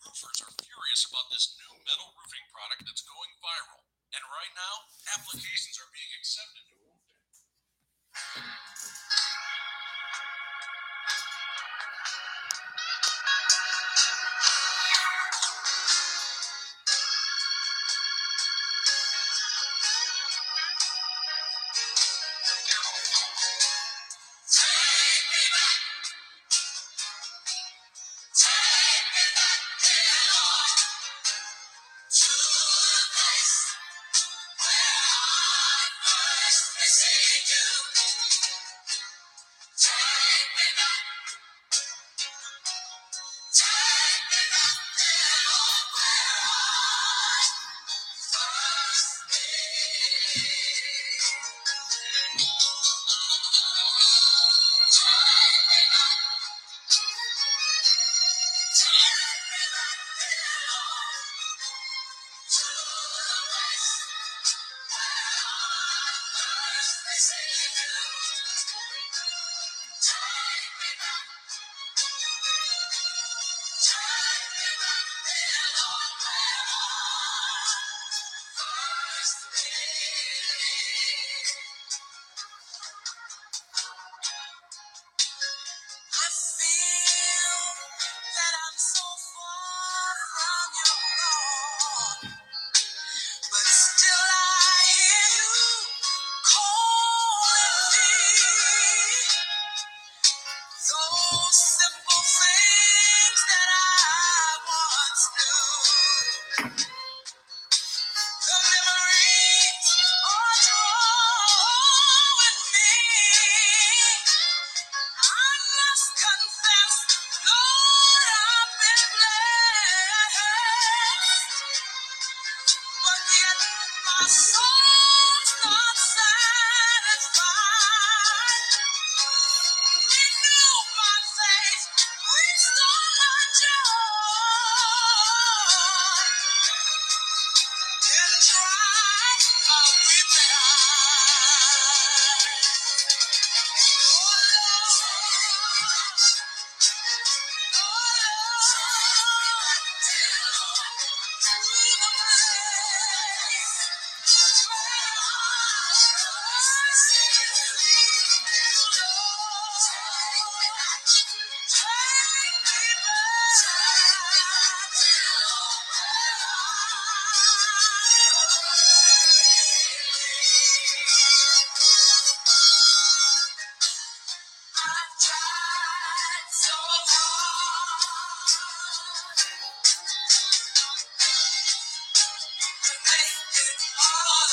Roofers are furious about this new metal roofing product that's going viral. And right now, applications are being accepted to roof I feel that I'm so far from you, Lord, but still I hear you calling me. Those simple things that I once knew, the memories are drawing me. I must confess, Lord, I've been blessed, but yet my soul's not satisfied. Renew my faith, restore my joy. Can try a weeping I've tried so hard to make it all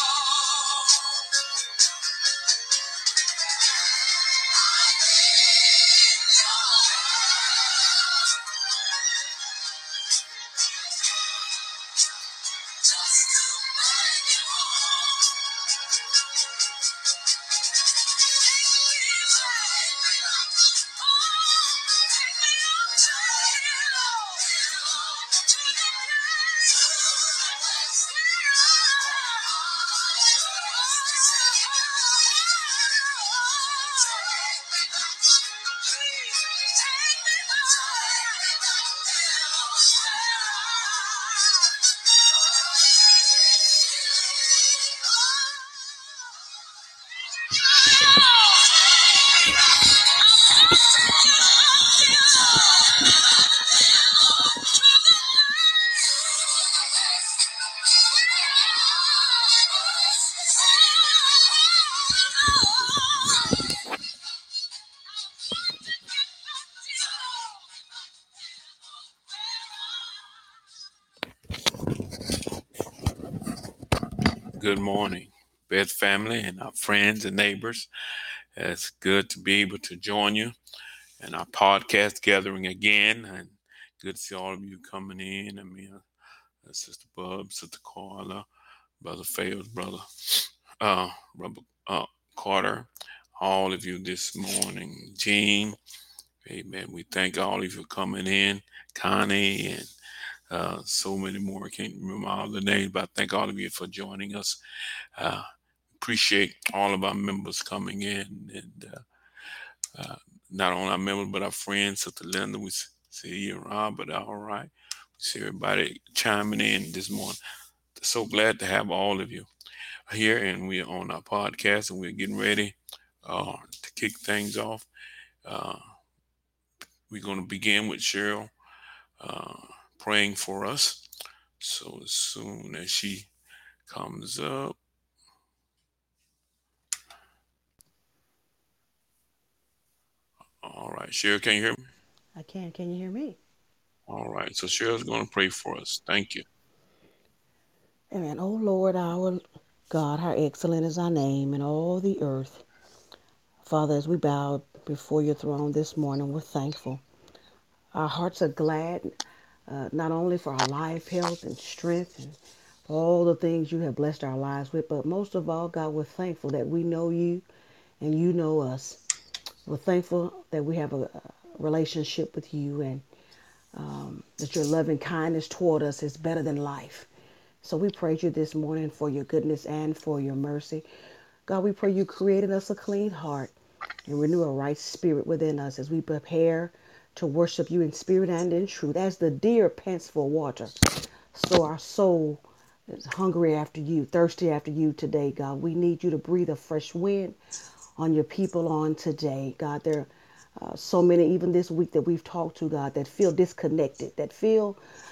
alone. I need just to make it Good morning, Beth family and our friends and neighbors. It's good to be able to join you in our podcast gathering again. And good to see all of you coming in. Sister Bub, Sister Carla, Brother Fails, Brother Carter, all of you this morning. Jean, amen. We thank all of you for coming in. Connie and so many more. I can't remember all the names, but I thank all of you for joining us. Uh, Appreciate all of our members coming in, and not only our members but our friends. Sister Linda, we see you, Robert. All right, See everybody chiming in this morning. So glad to have all of you here, and we're on our podcast, and we're getting ready to kick things off. Uh, we're going to begin with Cheryl uh, praying for us. So as soon as she comes up, all right, Cheryl, can you hear me? I can. Can you hear me? All right, so Cheryl's going to pray for us. Thank you. Amen. Oh Lord, our God, how excellent is our name in all the earth. Father, as we bow before your throne this morning, we're thankful. Our hearts are glad, not only for our life, health, and strength, and for all the things you have blessed our lives with, but most of all, God, we're thankful that we know you and you know us. We're thankful that we have a relationship with you and that your loving kindness toward us is better than life. So we praise you this morning for your goodness and for your mercy. God, we pray you created us a clean heart and renew a right spirit within us as we prepare to worship you in spirit and in truth. As the deer pants for water, so our soul is hungry after you, thirsty after you today, God. We need you to breathe a fresh wind on your people on today, God. There are so many, even this week, that we've talked to, God, that feel disconnected, that feel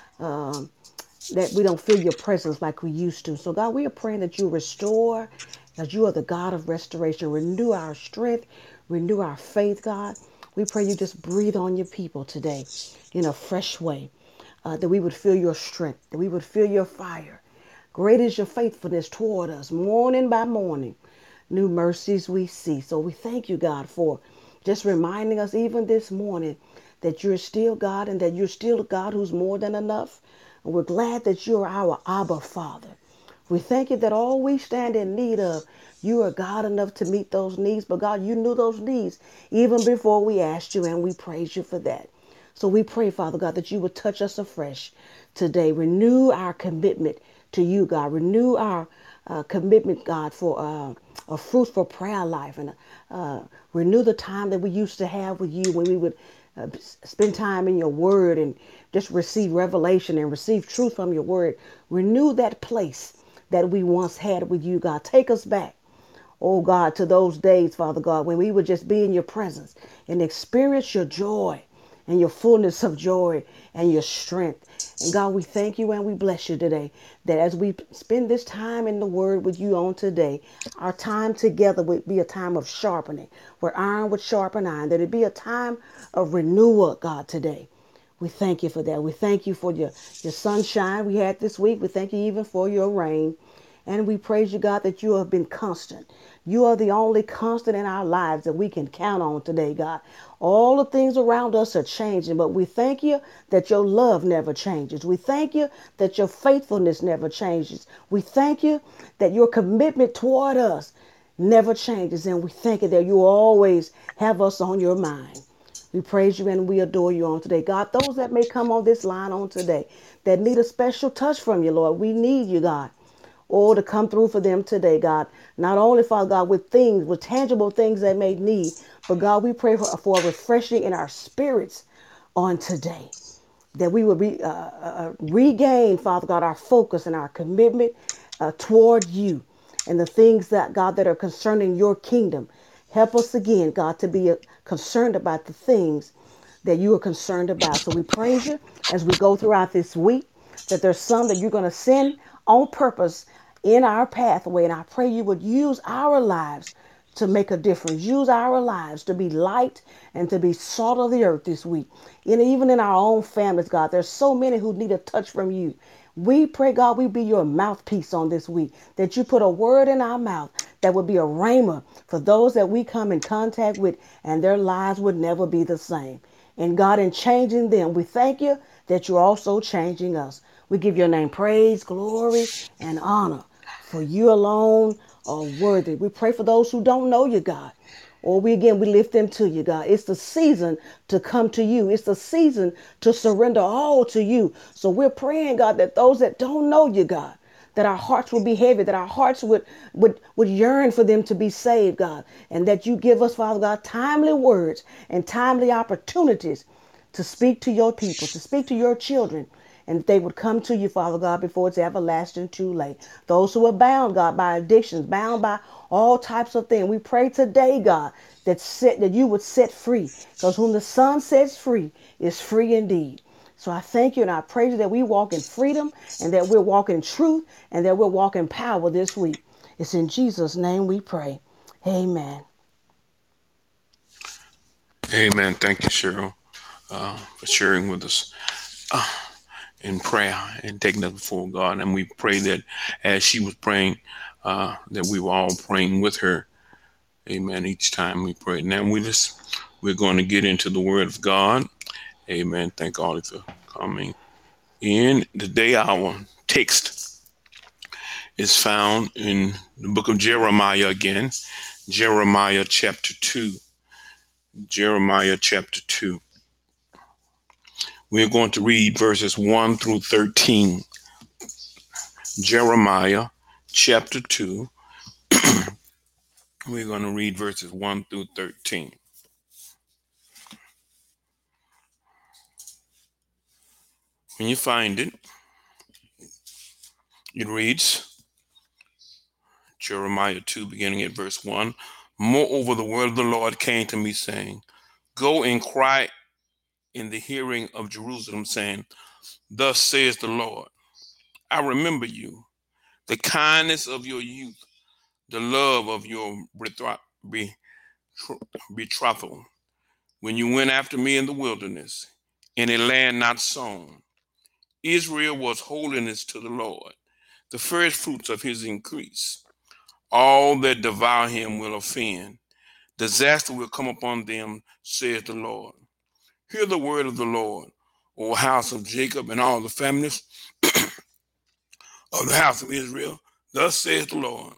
that we don't feel your presence like we used to. So, God, we are praying that you restore, that you are the God of restoration. Renew our strength, renew our faith, God. We pray you just breathe on your people today in a fresh way, that we would feel your strength, that we would feel your fire. Great is your faithfulness toward us, morning by morning. New mercies we see. So we thank you, God, for just reminding us even this morning that you're still God and that you're still a God who's more than enough. And we're glad that you're our Abba Father. We thank you that all we stand in need of, you are God enough to meet those needs. But God, you knew those needs even before we asked you, and we praise you for that. So we pray, Father God, that you would touch us afresh today. Renew our commitment to you, God. Renew our commitment, God, for a fruitful prayer life, and uh, renew the time that we used to have with you when we would spend time in your word and just receive revelation and receive truth from your word. Renew that place that we once had with you, God. Take us back, oh God, to those days, Father God, when we would just be in your presence and experience your joy and your fullness of joy and your strength. And God, we thank you and we bless you today that as we spend this time in the word with you on today, our time together would be a time of sharpening, where iron would sharpen iron, that it be a time of renewal, God, today. We thank you for that. We thank you for your sunshine we had this week. We thank you even for your rain. And we praise you, God, that you have been constant. You are the only constant in our lives that we can count on today, God. All the things around us are changing, but we thank you that your love never changes. We thank you that your faithfulness never changes. We thank you that your commitment toward us never changes. And we thank you that you always have us on your mind. We praise you and we adore you on today. God, those that may come on this line on today that need a special touch from you, Lord, we need you, God. Oh, to come through for them today, God. Not only, Father God, with things, with tangible things they may need, but God, we pray for a refreshing in our spirits on today, that we would regain, Father God, our focus and our commitment toward you and the things that, God, that are concerning your kingdom. Help us again, God, to be concerned about the things that you are concerned about. So we praise you as we go throughout this week, that there's some that you're going to send on purpose in our pathway. And I pray you would use our lives to make a difference. Use our lives to be light and to be salt of the earth this week. And even in our own families, God, there's so many who need a touch from you. We pray, God, we be your mouthpiece on this week, that you put a word in our mouth that would be a rhema for those that we come in contact with, and their lives would never be the same. And God, in changing them, we thank you that you're also changing us. We give your name praise, glory, and honor, for you alone are worthy. We pray for those who don't know you, God. Or we lift them to you, God. It's the season to come to you. It's the season to surrender all to you. So we're praying, God, that those that don't know you, God, that our hearts would be heavy, that our hearts would yearn for them to be saved, God, and that you give us, Father God, timely words and timely opportunities to speak to your people, to speak to your children and that they would come to you, Father God, before it's everlasting too late. Those who are bound, God, by addictions, bound by all types of things, we pray today, God, that you would set free, because whom the Son sets free is free indeed. So I thank you and I praise you that we walk in freedom and that we're walking in truth and that we're walking power this week. It's in Jesus' name we pray. Amen. Amen. Thank you, Cheryl, for sharing with us in prayer and taking us before God. And we pray that as she was praying, that we were all praying with her. Amen. Each time we pray. Now we're going to get into the Word of God. Amen. Thank all of you for coming in. Today our text is found in the book of Jeremiah again. Jeremiah chapter 2. Jeremiah chapter 2. We're going to read verses 1 through 13. Jeremiah chapter 2. We're going to read verses 1 through 13. When you find it, it reads, Jeremiah 2, beginning at verse 1. Moreover, the word of the Lord came to me, saying, Go and cry in the hearing of Jerusalem, saying, Thus says the Lord, I remember you, the kindness of your youth, the love of your betrothal, when you went after me in the wilderness, in a land not sown. Israel was holiness to the Lord, the first fruits of his increase. All that devour him will offend. Disaster will come upon them, says the Lord. Hear the word of the Lord, O house of Jacob, and all the families of the house of Israel. Thus says the Lord,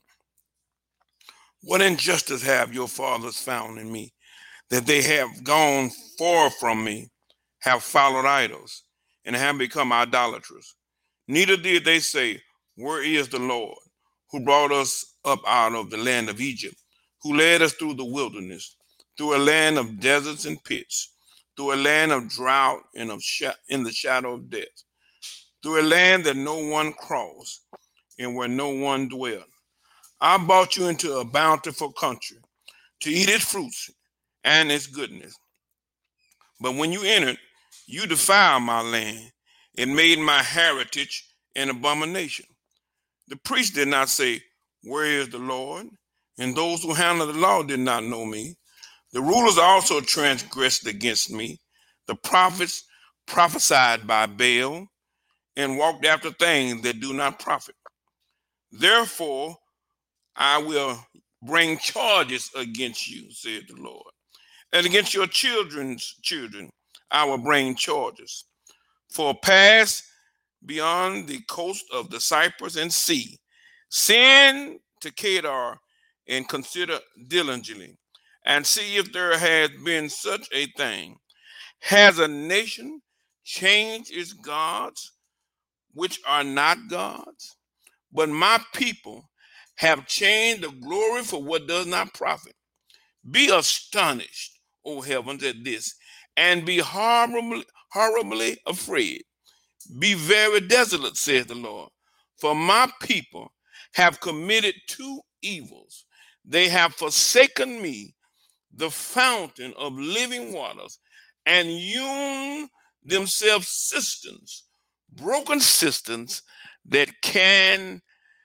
what injustice have your fathers found in me, that they have gone far from me, have followed idols, and have become idolaters. Neither did they say, where is the Lord, who brought us up out of the land of Egypt, who led us through the wilderness, through a land of deserts and pits, through a land of drought and in the shadow of death, through a land that no one crossed and where no one dwelt. I brought you into a bountiful country to eat its fruits and its goodness. But when you entered, you defiled my land and made my heritage an abomination. The priests did not say, where is the Lord? And those who handle the law did not know me. The rulers also transgressed against me. The prophets prophesied by Baal and walked after things that do not profit. Therefore, I will bring charges against you, said the Lord. And against your children's children, I will bring charges. For pass beyond the coast of the Cyprus and sea, send to Kedar and consider diligently, and see if there has been such a thing. Has a nation changed its gods, which are not gods? But my people have changed the glory for what does not profit. Be astonished, O heavens, at this, and be horribly afraid. Be very desolate, says the Lord, for my people have committed two evils. They have forsaken me, the fountain of living waters, and hewn themselves cisterns, broken cisterns that can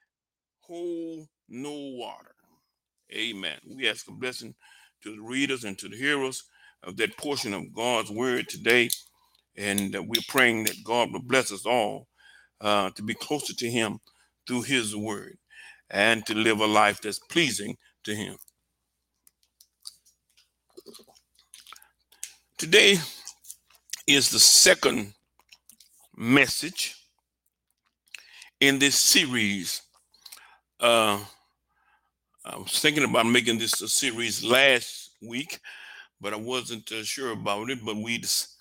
hold no water. Amen. We ask a blessing to the readers and to the hearers of that portion of God's word today. And we're praying that God will bless us all to be closer to him through his word and to live a life that's pleasing to him. Today is the second message in this series. I was thinking about making this a series last week, but I wasn't sure about it. But we just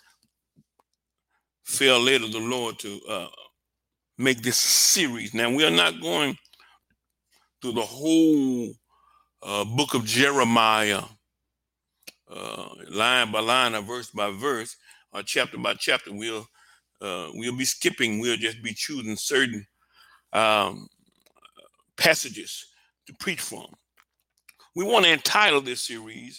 felt led of the Lord to make this series. Now, we are not going through the whole book of Jeremiah, line by line or verse by verse or chapter by chapter. We'll we'll be skipping. We'll just be choosing certain um, passages to preach from. We want to entitle this series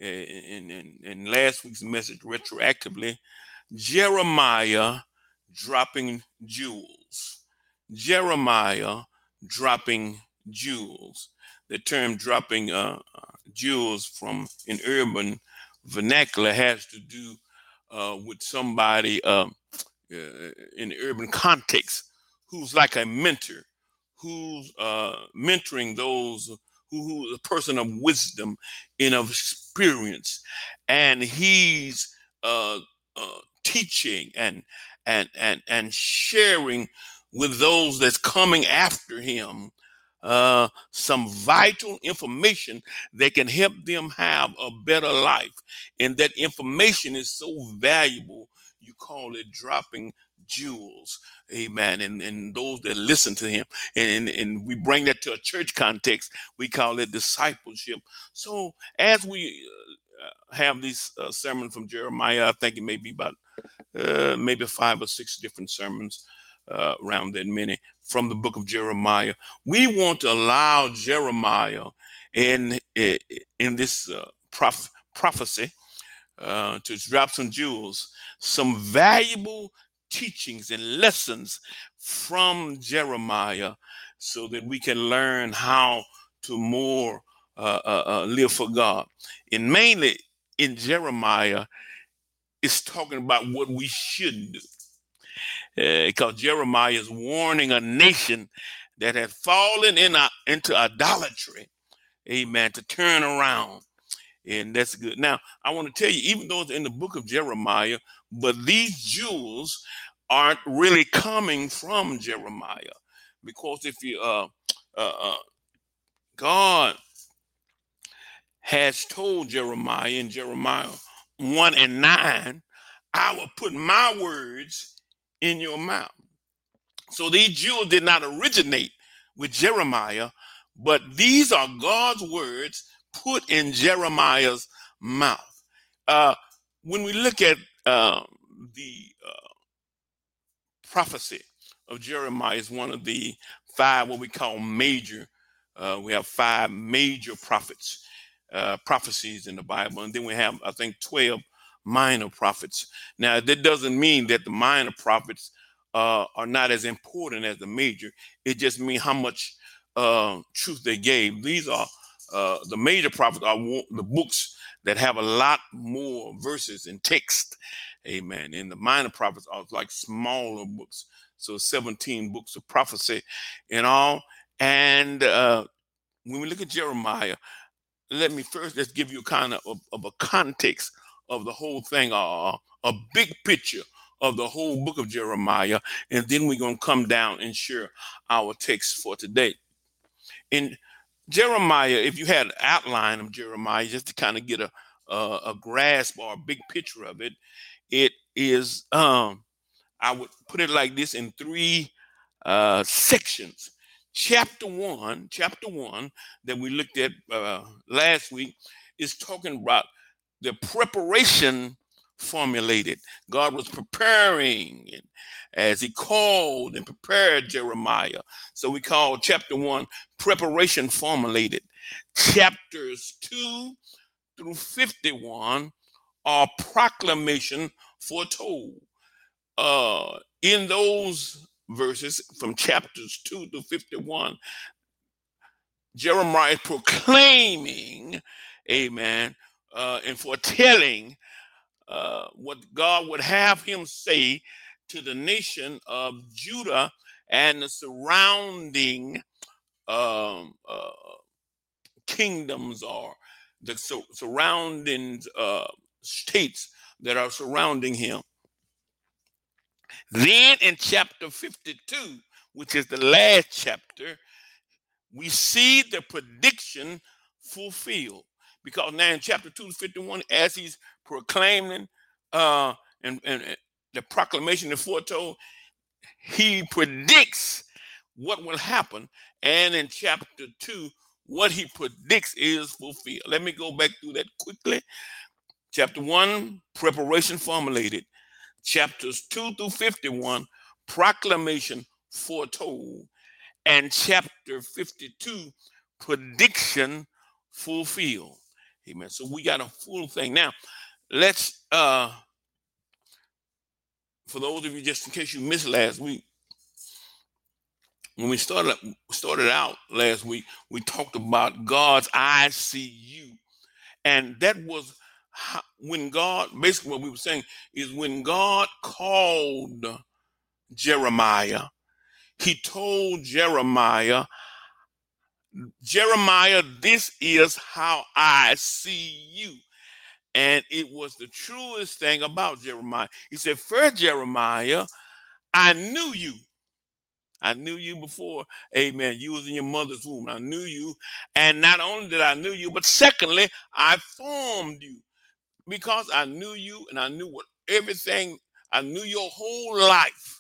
in last week's message retroactively, Jeremiah dropping jewels. Jeremiah dropping jewels. The term dropping jewels from an urban vernacular has to do with somebody in the urban context who's like a mentor, who's mentoring those who a person of wisdom and of experience, and he's uh, teaching and sharing with those that's coming after him some vital information that can help them have a better life. And that information is so valuable, you call it dropping jewels. Amen. And those that listen to him, and we bring that to a church context, we call it discipleship. So as we have these sermons from Jeremiah, I think it may be about maybe 5 or 6 different sermons, around that many, from the book of Jeremiah. We want to allow Jeremiah in this prophecy to drop some jewels, some valuable teachings and lessons from Jeremiah, so that we can learn how to more live for God. And mainly in Jeremiah, it's talking about what we should do. Because Jeremiah is warning a nation that had fallen into idolatry, amen, to turn around. And that's good. Now, I want to tell you, even though it's in the book of Jeremiah, but these jewels aren't really coming from Jeremiah. Because if you, God has told Jeremiah in Jeremiah 1:9, I will put my words in your mouth. So these jewels did not originate with Jeremiah, but these are God's words put in Jeremiah's mouth. When we look at the prophecy of Jeremiah, is one of the 5 what we call major. We have 5 major prophecies in the Bible, and then we have, I think, 12 minor prophets. Now, that doesn't mean that the minor prophets are not as important as the major. It just means how much truth they gave. These are the major prophets are the books that have a lot more verses and text. Amen. And the minor prophets are like smaller books. So 17 books of prophecy in all. And when we look at Jeremiah, let me first just give you kind of a context of the whole thing, a big picture of the whole book of Jeremiah, and then we're going to come down and share our text for today. In Jeremiah, if you had an outline of Jeremiah, just to kind of get a grasp or a big picture of it, it is, I would put it like this in 3 sections. Chapter one that we looked at last week is talking about the preparation formulated. God was preparing as he called and prepared Jeremiah. So we call chapter 1 preparation formulated. Chapters 2 through 51 are proclamation foretold. In those verses from chapters 2 to 51, Jeremiah is proclaiming, amen, and foretelling what God would have him say to the nation of Judah and the surrounding kingdoms, or the surrounding states that are surrounding him. Then in chapter 52, which is the last chapter, we see the prediction fulfilled. Because now in chapter 2 to 51, as he's proclaiming and the proclamation is foretold, he predicts what will happen. And in chapter 2, what he predicts is fulfilled. Let me go back through that quickly. Chapter 1, preparation formulated. chapters 2 through 51, proclamation foretold, and chapter 52, prediction fulfilled. Amen. So we got a full thing. Now, let's for those of you, just in case you missed last week, when we started out last week, we talked about God's I see you. And that was when God, basically what we were saying is when God called Jeremiah, he told Jeremiah, this is how I see you. And it was the truest thing about Jeremiah. He said, first, Jeremiah, I knew you. I knew you before, amen. You was in your mother's womb. I knew you. And not only did I knew you, but secondly, I formed you. Because I knew you and I knew what everything, I knew your whole life.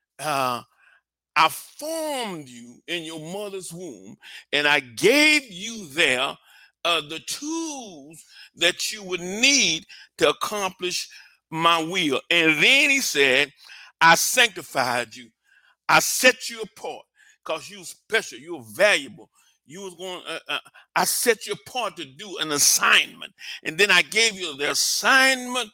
I formed you in your mother's womb, and I gave you there the tools that you would need to accomplish my will. And then he said, I sanctified you. I set you apart because you were special, you were valuable. You was going. I set you apart to do an assignment, and then I gave you the assignment,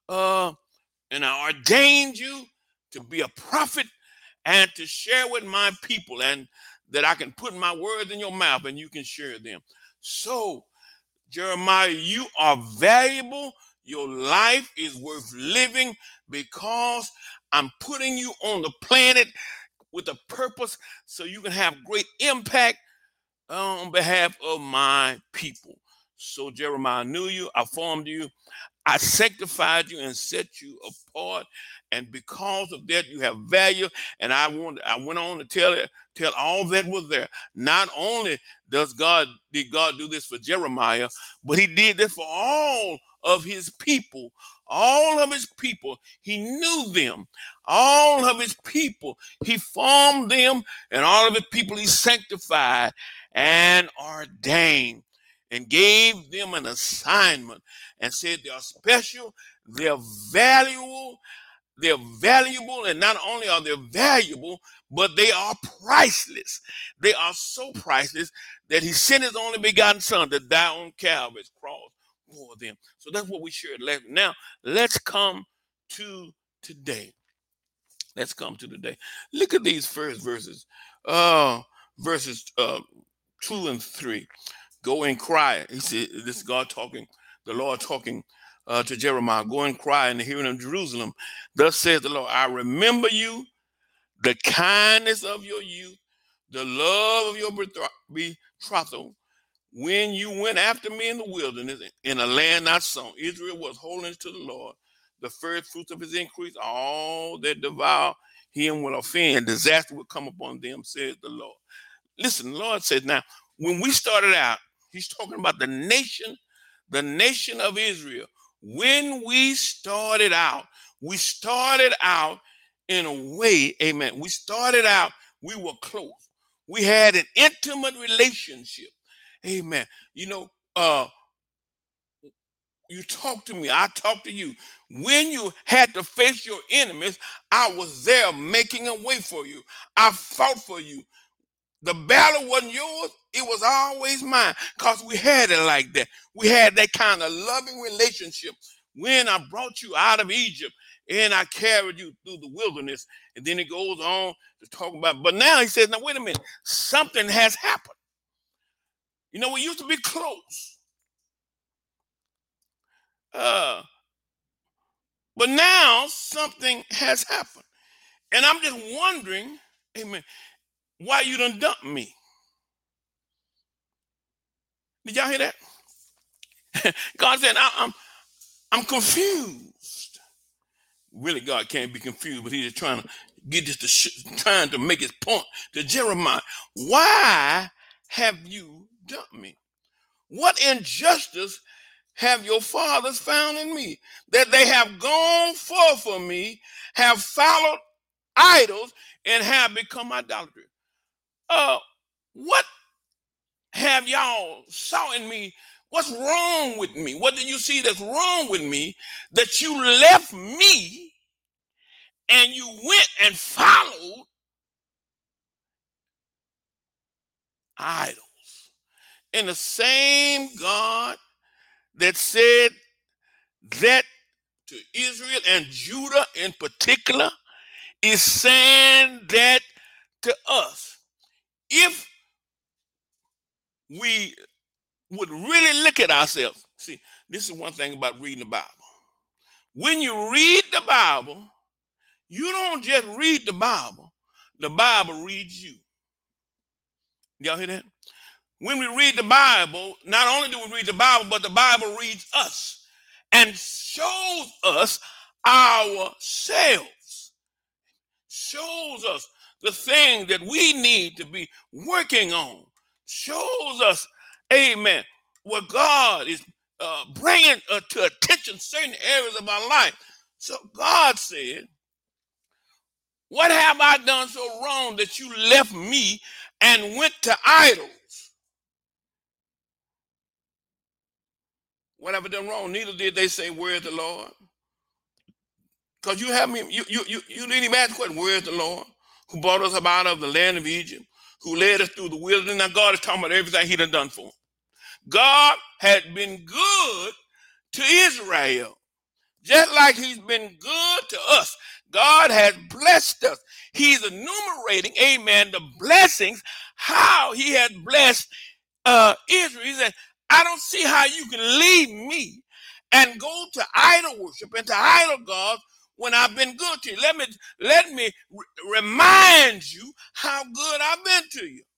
and I ordained you to be a prophet and to share with my people, and that I can put my words in your mouth and you can share them. So, Jeremiah, you are valuable. Your life is worth living because I'm putting you on the planet with a purpose so you can have great impact on behalf of my people. So Jeremiah knew you, I formed you, I sanctified you and set you apart, and because of that, you have value. And I went on to tell all that was there. Not only did God do this for Jeremiah, but He did this for all of His people. All of His people, He knew them. All of His people, He formed them, and all of His people He sanctified and ordained, and gave them an assignment, and said they are special, they're valuable, and not only are they valuable, but they are priceless. They are so priceless that He sent His only begotten Son to die on Calvary's cross for them. So that's what we shared last. Now let's come to today. Let's come to today. Look at these first verses. Verses 2 and 3. Go and cry. He said, this is God talking, the Lord talking to Jeremiah. Go and cry in the hearing of Jerusalem. Thus says the Lord, I remember you, the kindness of your youth, the love of your betrothal, when you went after me in the wilderness, in a land not sown. Israel was holiness to the Lord, the first fruits of His increase. All that devour Him will offend. Disaster will come upon them, says the Lord. Listen, the Lord said, now, when we started out, He's talking about the nation of Israel. When we started out in a way, amen. We started out, we were close. We had an intimate relationship. Amen. You know, you talk to me, I talk to you. When you had to face your enemies, I was there making a way for you. I fought for you. The battle wasn't yours, it was always mine, because we had it like that. We had that kind of loving relationship. When I brought you out of Egypt and I carried you through the wilderness, and then it goes on to talk about, but now He says, now wait a minute, something has happened. You know, we used to be close. But now something has happened. And I'm just wondering, amen, why you done dumped me. Did y'all hear that? God said, I'm confused. Really, God can't be confused, but He's just trying to get this trying to make His point to Jeremiah. Why have you dumped me? What injustice have your fathers found in me, that they have gone forth from me, have followed idols, and have become idolatry? What have y'all saw in me? What's wrong with me? What did you see that's wrong with me that you left me and you went and followed idols. And the same God that said that to Israel and Judah in particular is saying that to us. If we would really look at ourselves, see, this is one thing about reading the Bible. When you read the Bible, you don't just read the Bible reads you. Y'all hear that? When we read the Bible, not only do we read the Bible, but the Bible reads us and shows us ourselves, shows us the thing that we need to be working on, shows us, amen, what God is bringing to attention certain areas of our life. So God said, what have I done so wrong that you left me and went to idols? What have I done wrong? Neither did they say, where's the Lord? Because you have me, you didn't even ask the question, where's the Lord? Who brought us up out of the land of Egypt, who led us through the wilderness. Now God is talking about everything he done for him. God had been good to Israel, just like he's been good to us. God has blessed us. He's enumerating, amen, the blessings, how he had blessed Israel. He said, I don't see how you can leave me and go to idol worship and to idol gods when I've been good to you. Let me remind you how good I've been to you.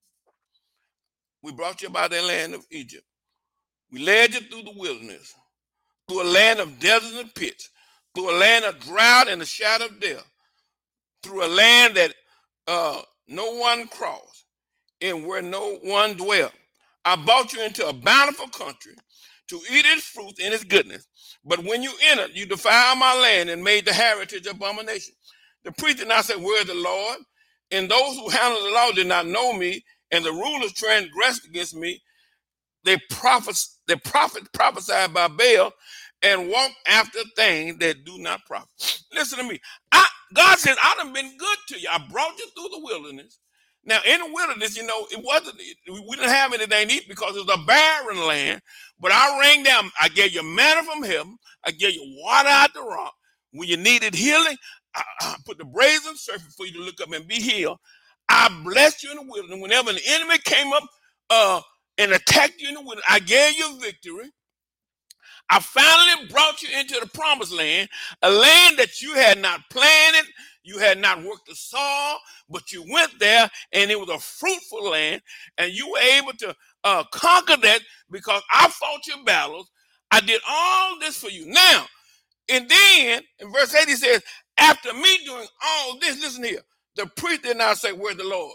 We brought you out of the land of Egypt. We led you through the wilderness, through a land of deserts and pits, through a land of drought and the shadow of death, through a land that no one crossed and where no one dwelt. I brought you into a bountiful country to eat its fruit and its goodness. But when you entered, you defiled my land and made the heritage abomination. The priest did not say, where is the Lord? And those who handled the law did not know me, and the rulers transgressed against me. They prophesied by Baal and walked after things that do not profit. Listen to me. God says, I done been good to you. I brought you through the wilderness. Now, in the wilderness, we didn't have anything to eat because it was a barren land. But I rained down. I gave you manna from heaven. I gave you water out the rock. When you needed healing, I put the brazen serpent for you to look up and be healed. I blessed you in the wilderness. Whenever an enemy came up and attacked you in the wilderness, I gave you victory. I finally brought you into the promised land, a land that you had not planted, you had not worked the soil, but you went there and it was a fruitful land, and you were able to conquer that because I fought your battles. I did all this for you. Now, and then in verse 8 he says, after me doing all this, listen here, the priest did not say, where's the Lord?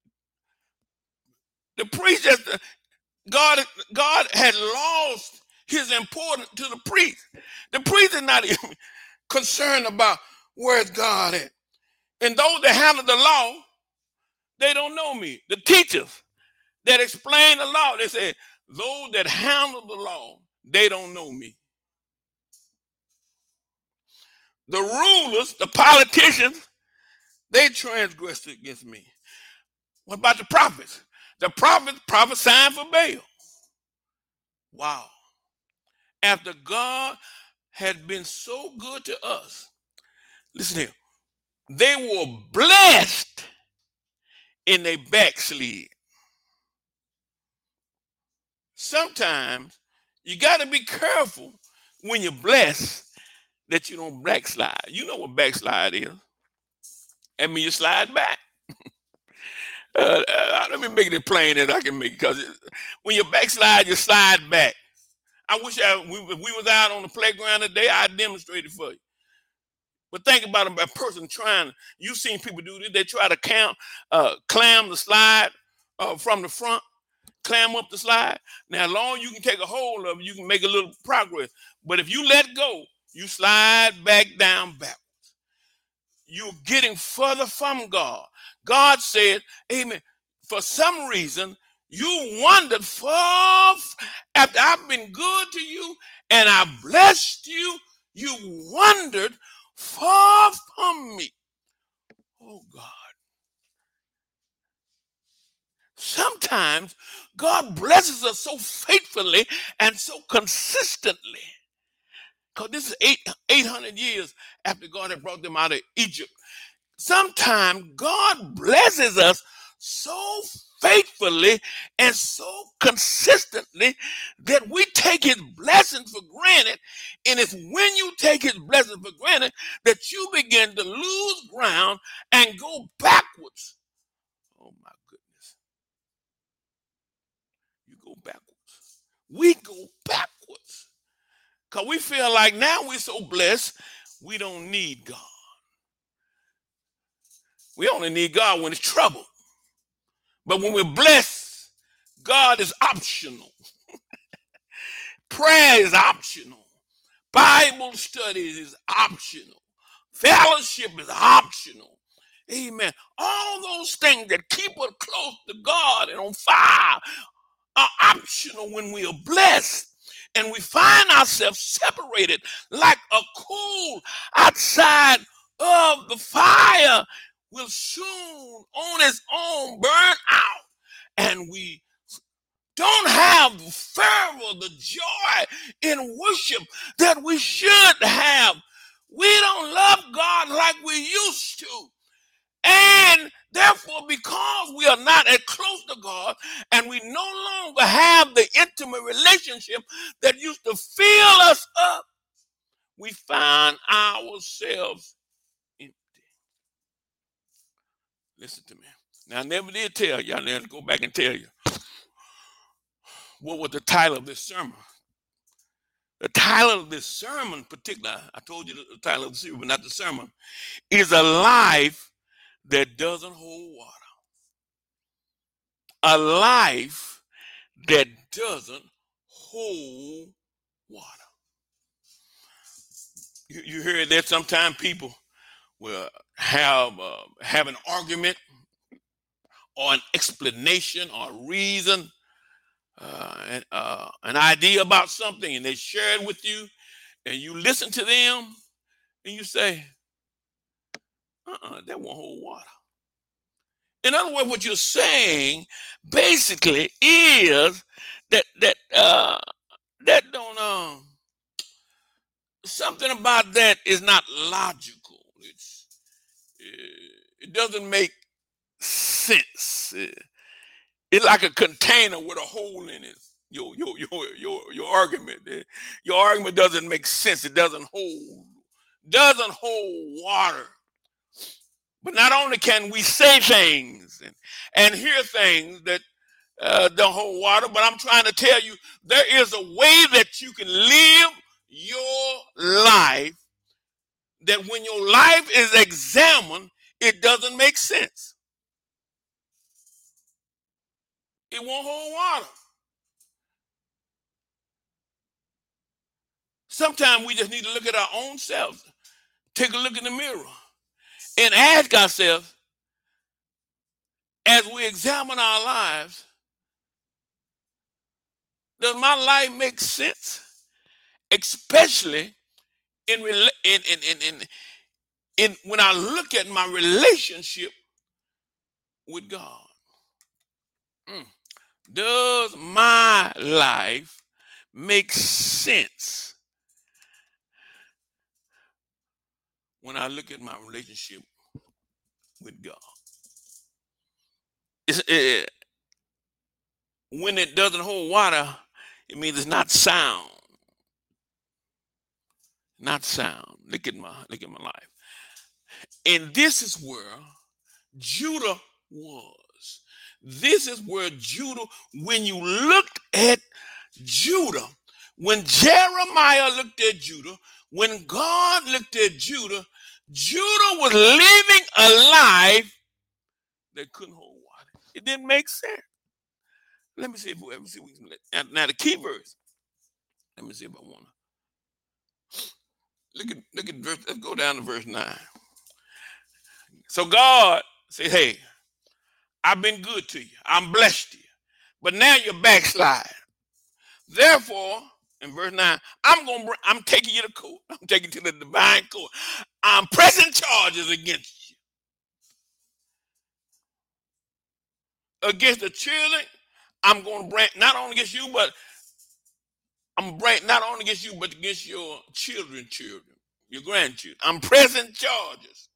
The priest just, God had lost his importance to the priest. The priest is not even concerned about where's God at. And those that handle the law, they don't know me. The teachers that explain the law, they say, those that handle the law, they don't know me. The rulers, the politicians, they transgressed against me. What about the prophets? The prophets prophesying for Baal. Wow. After God had been so good to us, listen here, they were blessed and they backslid. Sometimes you got to be careful when you're blessed that you don't backslide. You know what backslide is. I mean, you slide back. Let me make it plain as I can make it, because when you backslide, you slide back. I wish if we was out on the playground today, I'd demonstrate it for you. But think about a person trying, you've seen people do this, they try to climb the slide from the front, climb up the slide. Now, as long as you can take a hold of it, you can make a little progress. But if you let go, you slide back down backwards. You're getting further from God. God said, amen, for some reason, you wandered far after I've been good to you and I blessed you. You wandered far from me. Oh God. Sometimes God blesses us so faithfully and so consistently. Because this is 800 years after God had brought them out of Egypt. Sometimes God blesses us so faithfully and so consistently that we take his blessings for granted. And it's when you take his blessings for granted that you begin to lose ground and go backwards. Oh my goodness. You go backwards. We go backwards. Because we feel like now we're so blessed, we don't need God. We only need God when it's trouble. But when we're blessed, God is optional. Prayer is optional. Bible studies is optional. Fellowship is optional. Amen. All those things that keep us close to God and on fire are optional when we are blessed. And we find ourselves separated like a coal outside of the fire will soon on its own burn out. And we don't have the fervor, the joy in worship that we should have. We don't love God like we used to. And therefore, because we are not as close to God and we no longer have the intimate relationship that used to fill us up, we find ourselves empty. Listen to me. Now, I never did tell you. I need to go back and tell you what was the title of this sermon. The title of this sermon, particular, I told you the title of the series, but not the sermon, is A Life That Doesn't Hold Water. A life that doesn't hold water. You hear that sometimes people will have an argument or an explanation or a reason, an idea about something, and they share it with you, and you listen to them, and you say, that won't hold water. In other words, what you're saying basically is that don't something about that is not logical. It doesn't make sense. It's like a container with a hole in it. Your argument. Your argument doesn't make sense. It doesn't hold water. But not only can we say things and hear things that don't hold water, but I'm trying to tell you there is a way that you can live your life that when your life is examined, it doesn't make sense. It won't hold water. Sometimes we just need to look at our own selves, take a look in the mirror, and ask ourselves, as we examine our lives, does my life make sense? Especially in when I look at my relationship with God. Does my life make sense when I look at my relationship with God? When it doesn't hold water, it means it's not sound. Not sound. Look at my life. And this is where Judah was. This is where Judah, when you looked at Judah, when Jeremiah looked at Judah, when God looked at Judah, Judah was living a life that couldn't hold water. It didn't make sense. Let me see if we can. Now the key verse. Let me see if I want to look at verse. Let's go down to verse 9. So God said, "Hey, I've been good to you. I'm blessed you, but now you're backsliding. Therefore, In verse 9, I'm taking you to court. I'm taking you to the divine court. I'm pressing charges against you. Against the children, I'm going to bring not only against you, but I'm bringing not only against you, but against your children, your grandchildren. I'm pressing charges.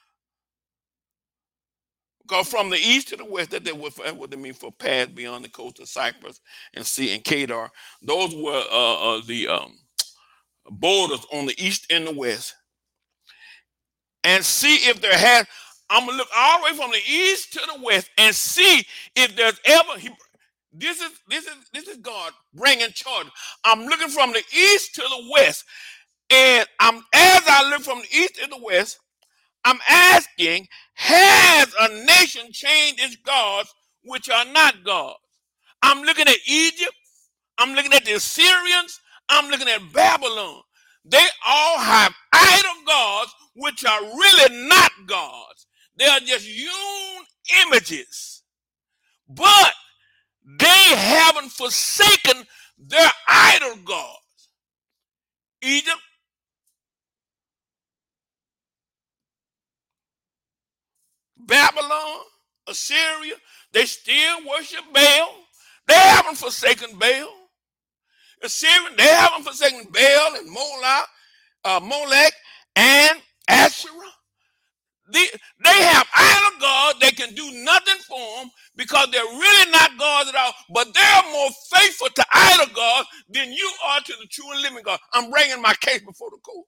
Because from the east to the west, that what they mean for paths beyond the coast of Cyprus and sea and Kedar. Those were the borders on the east and the west. And see if there has. I'm gonna look all the way from the east to the west and see if there's ever. This is God bringing charge. I'm looking from the east to the west, and as I look from the east to the west, I'm asking, has a nation changed its gods which are not gods? I'm looking at Egypt. I'm looking at the Assyrians. I'm looking at Babylon. They all have idol gods which are really not gods. They are just hewn images. But they haven't forsaken their idol gods. Egypt, Babylon, Assyria, they still worship Baal. They haven't forsaken Baal. Assyria, they haven't forsaken Baal and Molech and Asherah. They have idol gods. They can do nothing for them because they're really not gods at all. But they're more faithful to idol gods than you are to the true and living God. I'm bringing my case before the court.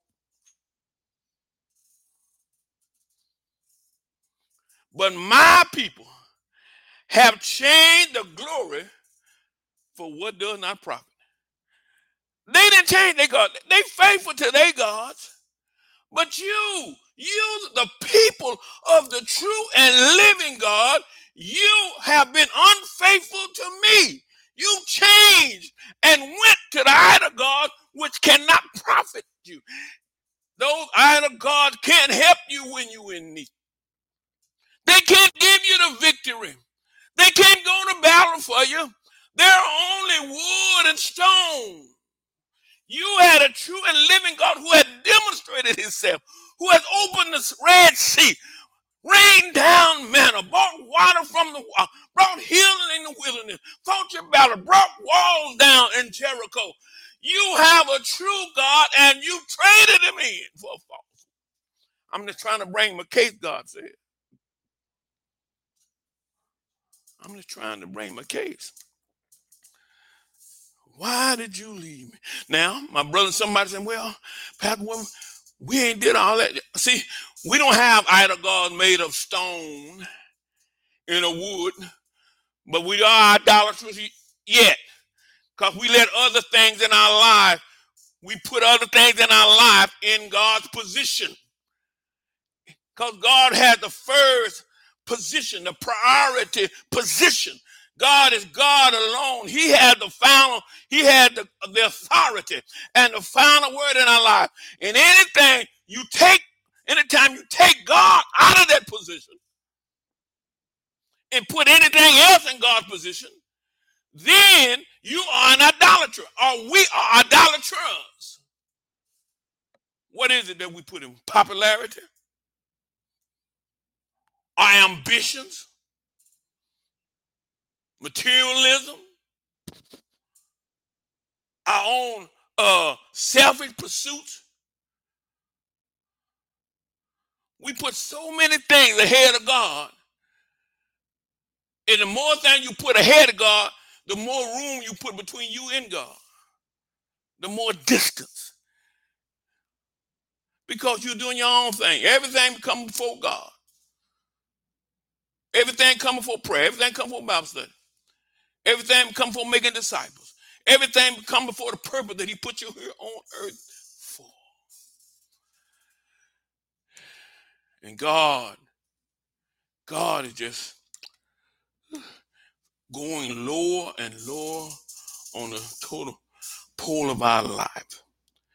But my people have changed the glory for what does not profit. They didn't change their God. They faithful to their gods. But you, the people of the true and living God, you have been unfaithful to me. You changed and went to the idol God which cannot profit you. Those idol gods can't help you when you're in need. They can't give you the victory. They can't go to battle for you. They're only wood and stone. You had a true and living God who had demonstrated himself, who has opened the Red Sea, rained down manna, brought water from the wall, brought healing in the wilderness, fought your battle, brought walls down in Jericho. You have a true God and you traded him in for a false. I'm just trying to bring my case, God said. I'm just trying to bring my case. Why did you leave me? Now, my brother, somebody said, well, Pastor William, we ain't did all that. See, we don't have idol gods made of stone in a wood, but we are idolaters yet. Because we let other things in our life, we put other things in our life in God's position. Because God had the first position, the priority position. God is God alone. He had the final, he had the authority and the final word in our life. And anytime you take God out of that position and put anything else in God's position, then you are an idolater, or we are idolaters. What is it that we put in? Popularity? Our ambitions? Materialism? Our own selfish pursuits? We put so many things ahead of God. And the more things you put ahead of God, the more room you put between you and God. The more distance. Because you're doing your own thing. Everything comes before God. Everything comes before prayer. Everything comes before Bible study. Everything comes before making disciples. Everything comes before the purpose that he put you here on earth for. And God is just going lower and lower on the total pole of our life.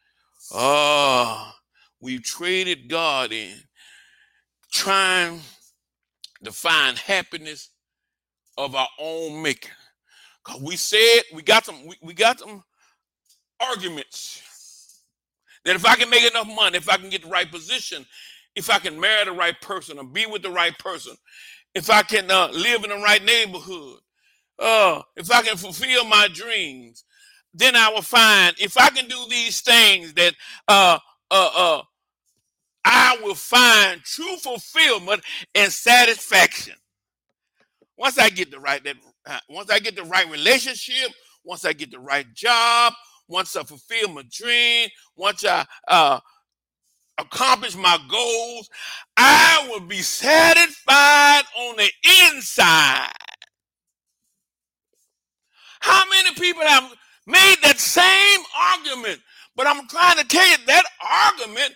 We've traded God in trying to find happiness of our own making. Cause we said we got some arguments. That if I can make enough money, if I can get the right position, if I can marry the right person or be with the right person, if I can live in the right neighborhood, if I can fulfill my dreams, then I will find if I can do these things that I will find true fulfillment and satisfaction. Once I get once I get the right relationship, once I get the right job, once I fulfill my dream, once I accomplish my goals, I will be satisfied on the inside. How many people have made that same argument? But I'm trying to tell you that argument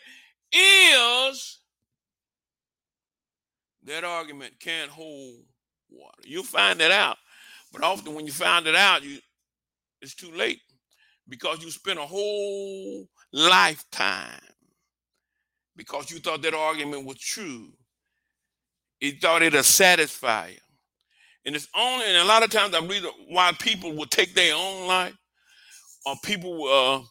can't hold water. You'll find that out. But often when you find it out, it's too late because you spent a whole lifetime because you thought that argument was true. You thought it'd satisfy you. And a lot of times I believe why people will take their own life or people will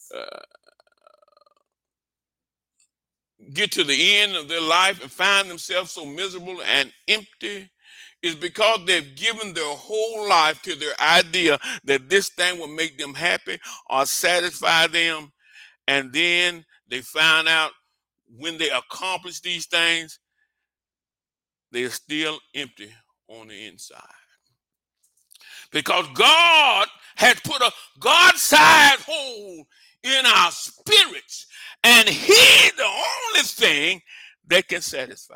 get to the end of their life and find themselves so miserable and empty is because they've given their whole life to their idea that this thing will make them happy or satisfy them. And then they find out when they accomplish these things, they're still empty on the inside. Because God has put a God-sized hole in our spirits, and He's the only thing that can satisfy.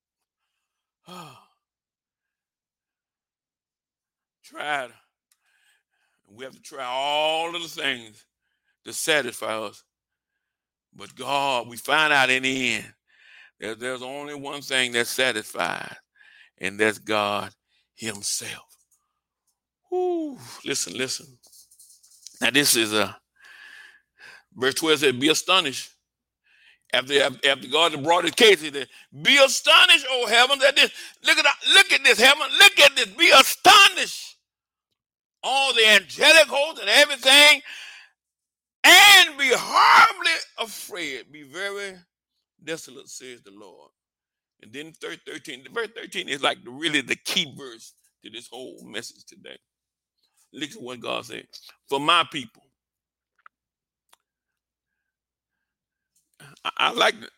Try. We have to try all of the things to satisfy us. But God, we find out in the end that there's only one thing that satisfies, and that's God Himself. Whew. Listen. Now this is verse 12 said, be astonished. After God had brought his case, he said, be astonished, O heavens, at this. Look at this, heaven. Look at this. Be astonished. All the angelic hosts and everything. And be horribly afraid. Be very desolate, says the Lord. And then verse 13 is like really the key verse to this whole message today. Look at what God said. For my people. I like it.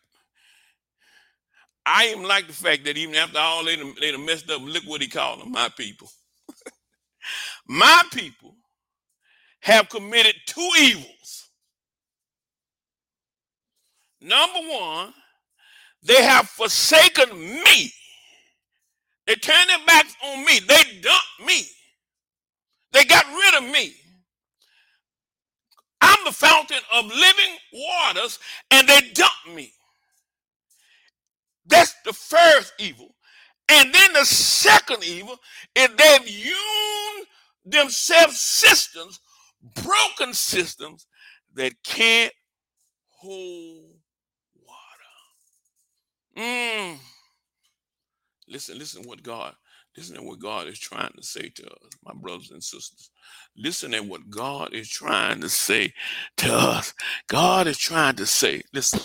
I even like the fact that even after all they done messed up, look what He called them, my people. My people have committed two evils. Number one, they have forsaken me. They turned their backs on me. They dumped me. They got rid of me. I'm the fountain of living waters, and they dumped me. That's the first evil. And then the second evil is they've hewn themselves systems, broken systems that can't hold water. Listen to what God is trying to say to us, my brothers and sisters. Listen to what God is trying to say to us. God is trying to say, listen,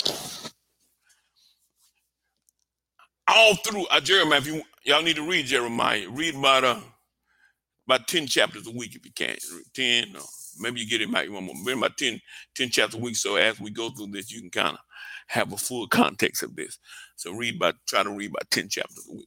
all through Jeremiah, if y'all need to read Jeremiah, read about 10 chapters a week if you can. 10, or maybe you get it back one more. Read about 10 chapters a week, so as we go through this, you can kind of have a full context of this. So try to read about 10 chapters a week.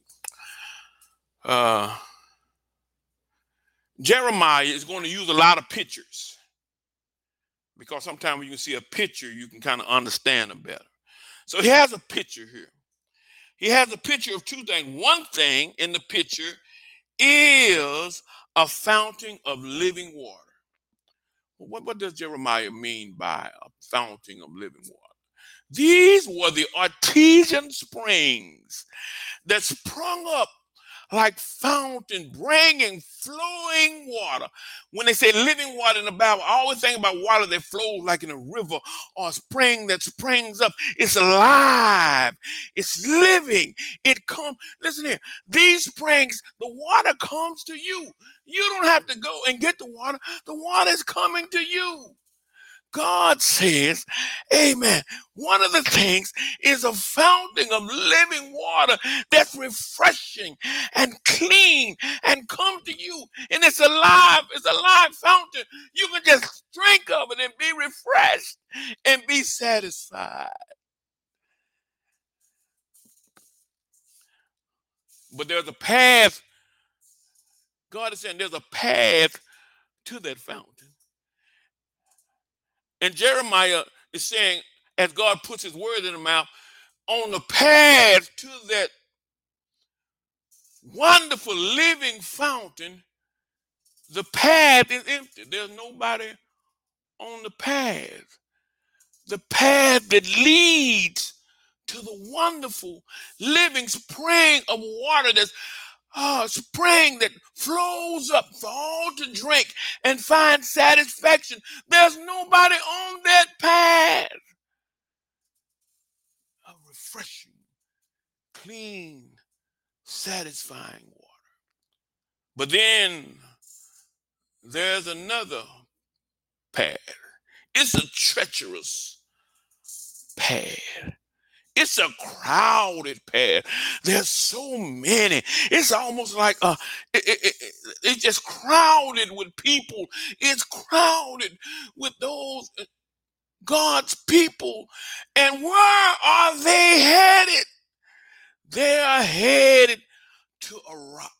Jeremiah is going to use a lot of pictures because sometimes when you can see a picture, you can kind of understand it better. So he has a picture here. He has a picture of two things. One thing in the picture is a fountain of living water. What does Jeremiah mean by a fountain of living water? These were the artesian springs that sprung up like fountain, bringing flowing water. When they say living water in the Bible, I always think about water that flows like in a river or a spring that springs up. It's alive. It's living. It comes. Listen here. These springs, the water comes to you. You don't have to go and get the water. The water is coming to you. God says, amen, one of the things is a fountain of living water that's refreshing and clean and come to you. And it's a live fountain. You can just drink of it and be refreshed and be satisfied. But there's a path. God is saying there's a path to that fountain. And Jeremiah is saying, as God puts his word in the mouth, on the path to that wonderful living fountain, the path is empty. There's nobody on the path. The path that leads to the wonderful living spring of water that's spring that flows up for all to drink and find satisfaction. There's nobody on that path. A refreshing, clean, satisfying water. But then there's another path. It's a treacherous path. It's a crowded path. There's so many. It's almost like it's just crowded with people. It's crowded with those God's people. And where are they headed? They are headed to a rock.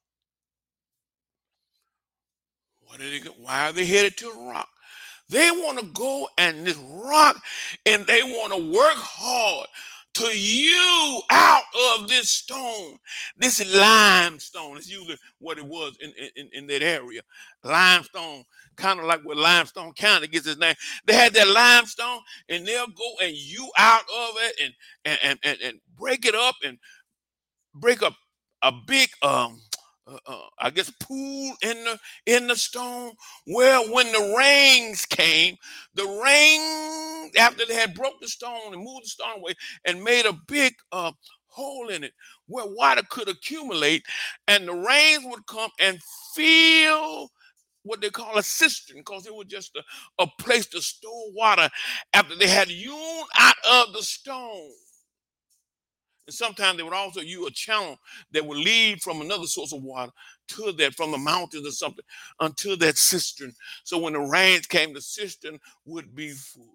Why are they headed to a rock? They want to go and this rock, and they want to work hard to hew out of this stone, this limestone. It's usually what it was in that area. Limestone, kind of like where Limestone County gets its name. They had that limestone, and they'll go and hew out of it and break it up and break up a big I guess pool in the stone, where when the rains came, the rain, after they had broke the stone and moved the stone away and made a big hole in it where water could accumulate, and the rains would come and fill what they call a cistern, because it was just a place to store water after they had hewn out of the stone. And sometimes they would also use a channel that would lead from another source of water to that, from the mountains or something, until that cistern. So when the rains came, the cistern would be full.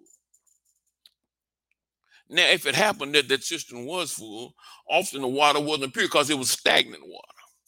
Now, if it happened that that cistern was full, often the water wasn't pure because it was stagnant water.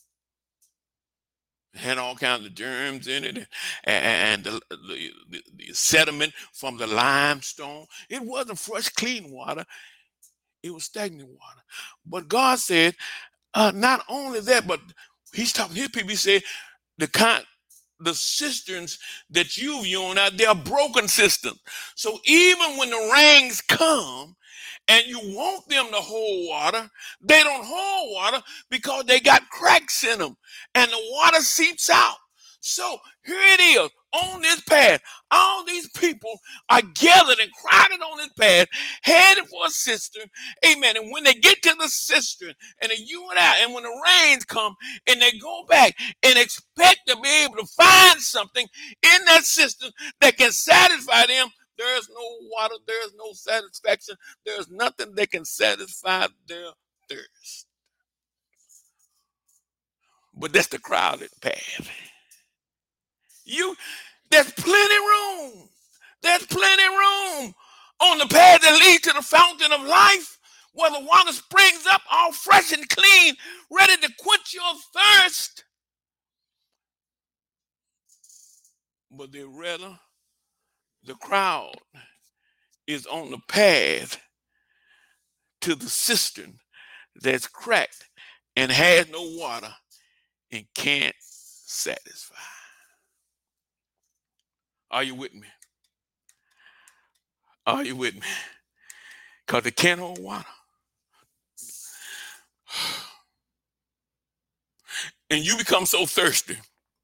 It had all kinds of germs in it, and the sediment from the limestone. It wasn't fresh, clean water. It was stagnant water. But God said, not only that, but he's talking to his people. He said, the cisterns that you've hewn out, they're broken cisterns. So even when the rains come and you want them to hold water, they don't hold water because they got cracks in them and the water seeps out. So here it is on this path. All these people are gathered and crowded on this path, headed for a cistern. Amen. And when they get to the cistern and they hew it out, and when the rains come and they go back and expect to be able to find something in that cistern that can satisfy them, there's no water, there's no satisfaction, there's nothing that can satisfy their thirst. But that's the crowded path. There's plenty room. There's plenty room on the path that leads to the fountain of life, where the water springs up all fresh and clean, ready to quench your thirst. But the crowd is on the path to the cistern that's cracked and has no water and can't satisfy. Are you with me? Are you with me? Because they can't hold water. And you become so thirsty.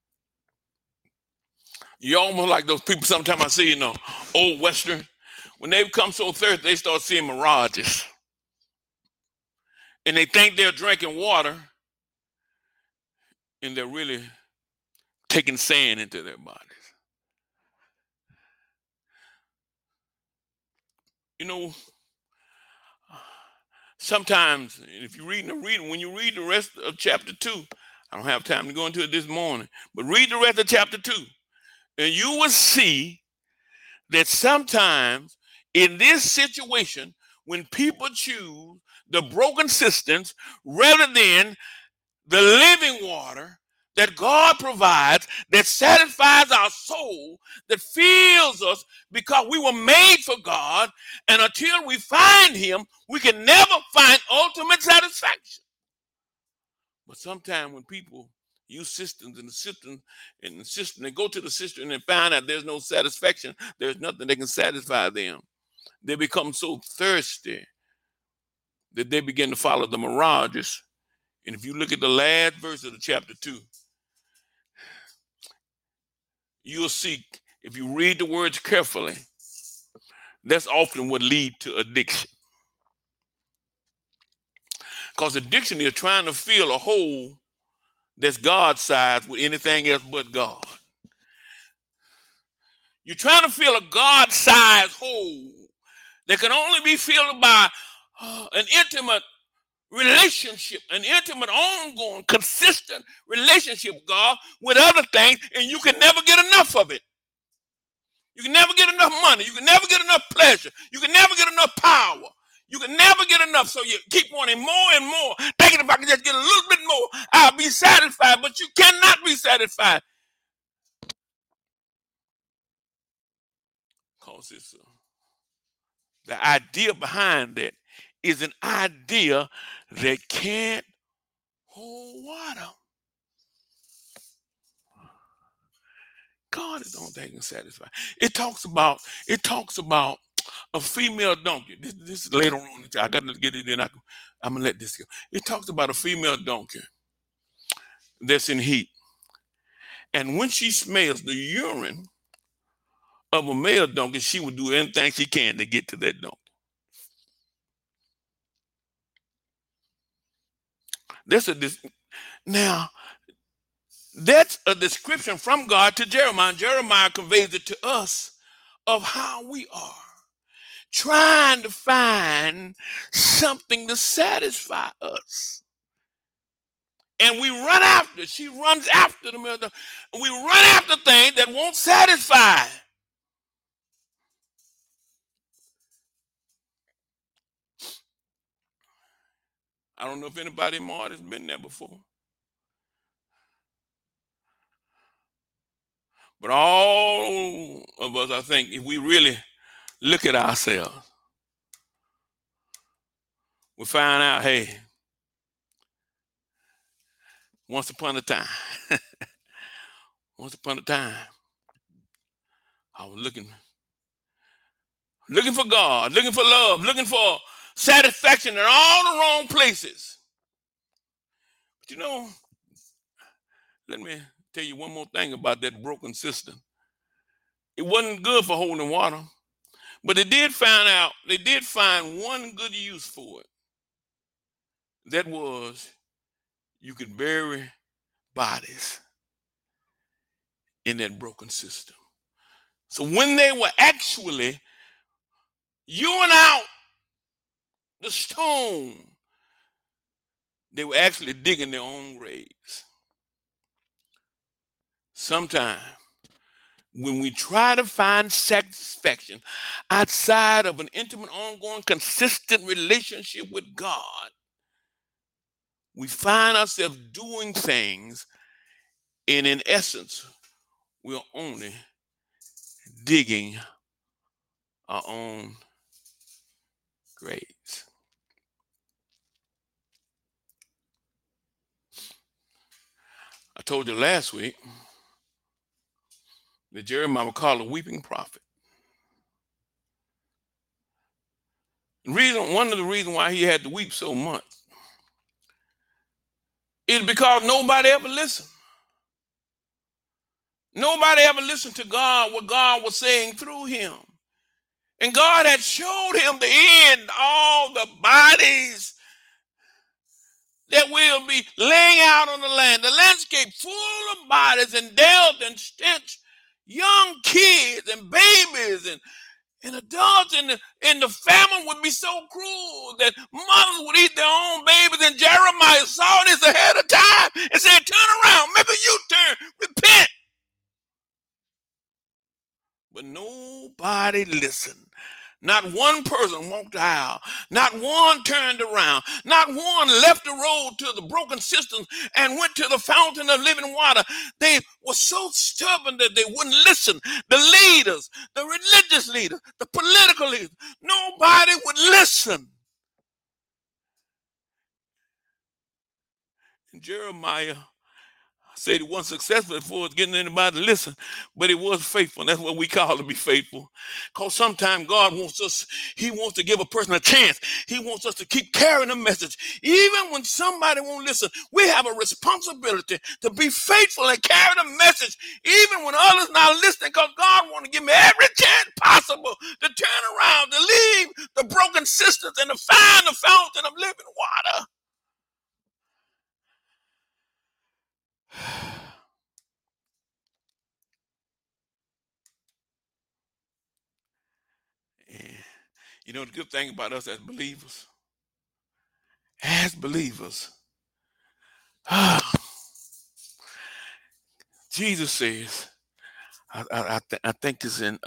You're almost like those people sometimes I see in the old Western. When they become so thirsty, they start seeing mirages. And they think they're drinking water, and they're really taking sand into their bodies. You know, sometimes if you when you read the rest of chapter 2, I don't have time to go into it this morning, but read the rest of chapter 2, and you will see that sometimes in this situation, when people choose the broken systems rather than the living water that God provides, that satisfies our soul, that fills us because we were made for God, and until we find Him, we can never find ultimate satisfaction. But sometimes when people use systems and they go to the system and find out there's no satisfaction, there's nothing that can satisfy them. They become so thirsty that they begin to follow the mirages. And if you look at the last verse of the chapter 2, you'll see, if you read the words carefully, that's often what leads to addiction. Because addiction is trying to fill a hole that's God-sized with anything else but God. You're trying to fill a God-sized hole that can only be filled by an intimate relationship, an intimate, ongoing, consistent relationship, God, with other things, and you can never get enough of it. You can never get enough money. You can never get enough pleasure. You can never get enough power. You can never get enough, so you keep wanting more and more, thinking if I can just get a little bit more, I'll be satisfied, but you cannot be satisfied. Because it's the idea behind that is an idea that can't hold water. God is the only thing that can satisfy. It talks about a female donkey. This is later on. I got to get it in. I'm gonna let this go. It talks about a female donkey that's in heat, and when she smells the urine of a male donkey, she will do anything she can to get to that donkey. Now, that's a description from God to Jeremiah. Jeremiah conveys it to us of how we are trying to find something to satisfy us. And we run after, she runs after the male donkey. We run after things that won't satisfy. I don't know if anybody more has been there before. But all of us, I think, if we really look at ourselves, we find out, hey, once upon a time, I was looking for God, looking for love, looking for satisfaction in all the wrong places. But you know, let me tell you one more thing about that broken system. It wasn't good for holding water, but they did find one good use for it. That was, you could bury bodies in that broken system. So when they were actually hewing out the stone, they were actually digging their own graves. Sometimes when we try to find satisfaction outside of an intimate, ongoing, consistent relationship with God, we find ourselves doing things, and in essence, we're only digging our own graves. I told you last week that Jeremiah was called a weeping prophet. One of the reasons why he had to weep so much is because nobody ever listened. Nobody ever listened to God, what God was saying through him. And God had showed him the end, all the bodies that will be laying out on the land, the landscape full of bodies and death and stench, young kids and babies and And adults in the family would be so cruel that mothers would eat their own babies. And Jeremiah saw this ahead of time and said, turn around, make a U-turn, repent. But nobody listened. Not one person walked the aisle. Not one turned around. Not one left the road to the broken cisterns and went to the fountain of living water. They were so stubborn that they wouldn't listen. The leaders, the religious leaders, the political leaders, nobody would listen. And Jeremiah said he wasn't successful as far as getting anybody to listen, but he was faithful. And that's what we call to be faithful. Because sometimes God wants us, he wants to give a person a chance. He wants us to keep carrying the message. Even when somebody won't listen, we have a responsibility to be faithful and carry the message, even when others not listening, because God wants to give me every chance possible to turn around, to leave the broken sisters and to find the fountain of living water. And you know the good thing about us as believers, Jesus says, I think it's in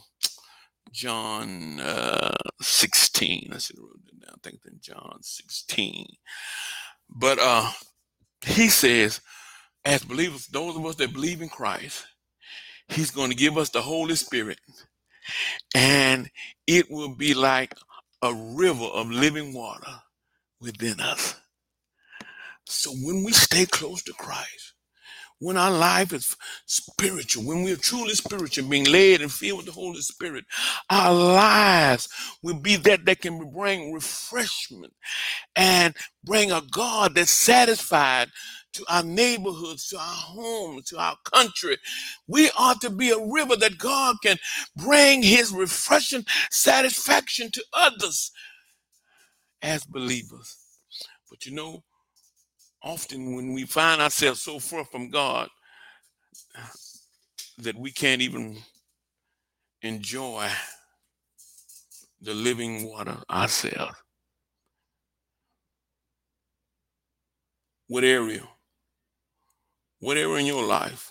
John 16. I should have wrote it down. I think it's in John 16. But he says, as believers, those of us that believe in Christ, he's going to give us the Holy Spirit. And it will be like a river of living water within us. So when we stay close to Christ, when our life is spiritual, when we're truly spiritual, being led and filled with the Holy Spirit, our lives will be that can bring refreshment and bring a God that's satisfied to our neighborhoods, to our homes, to our country. We ought to be a river that God can bring his refreshing satisfaction to others as believers. But you know, often when we find ourselves so far from God that we can't even enjoy the living water ourselves. What area in your life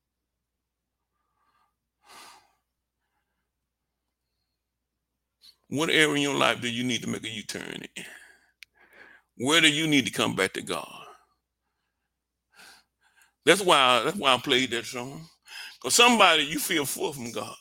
do you need to make a U-turn in? Where do you need to come back to God? That's why I played that song. Because somebody, you feel full from God.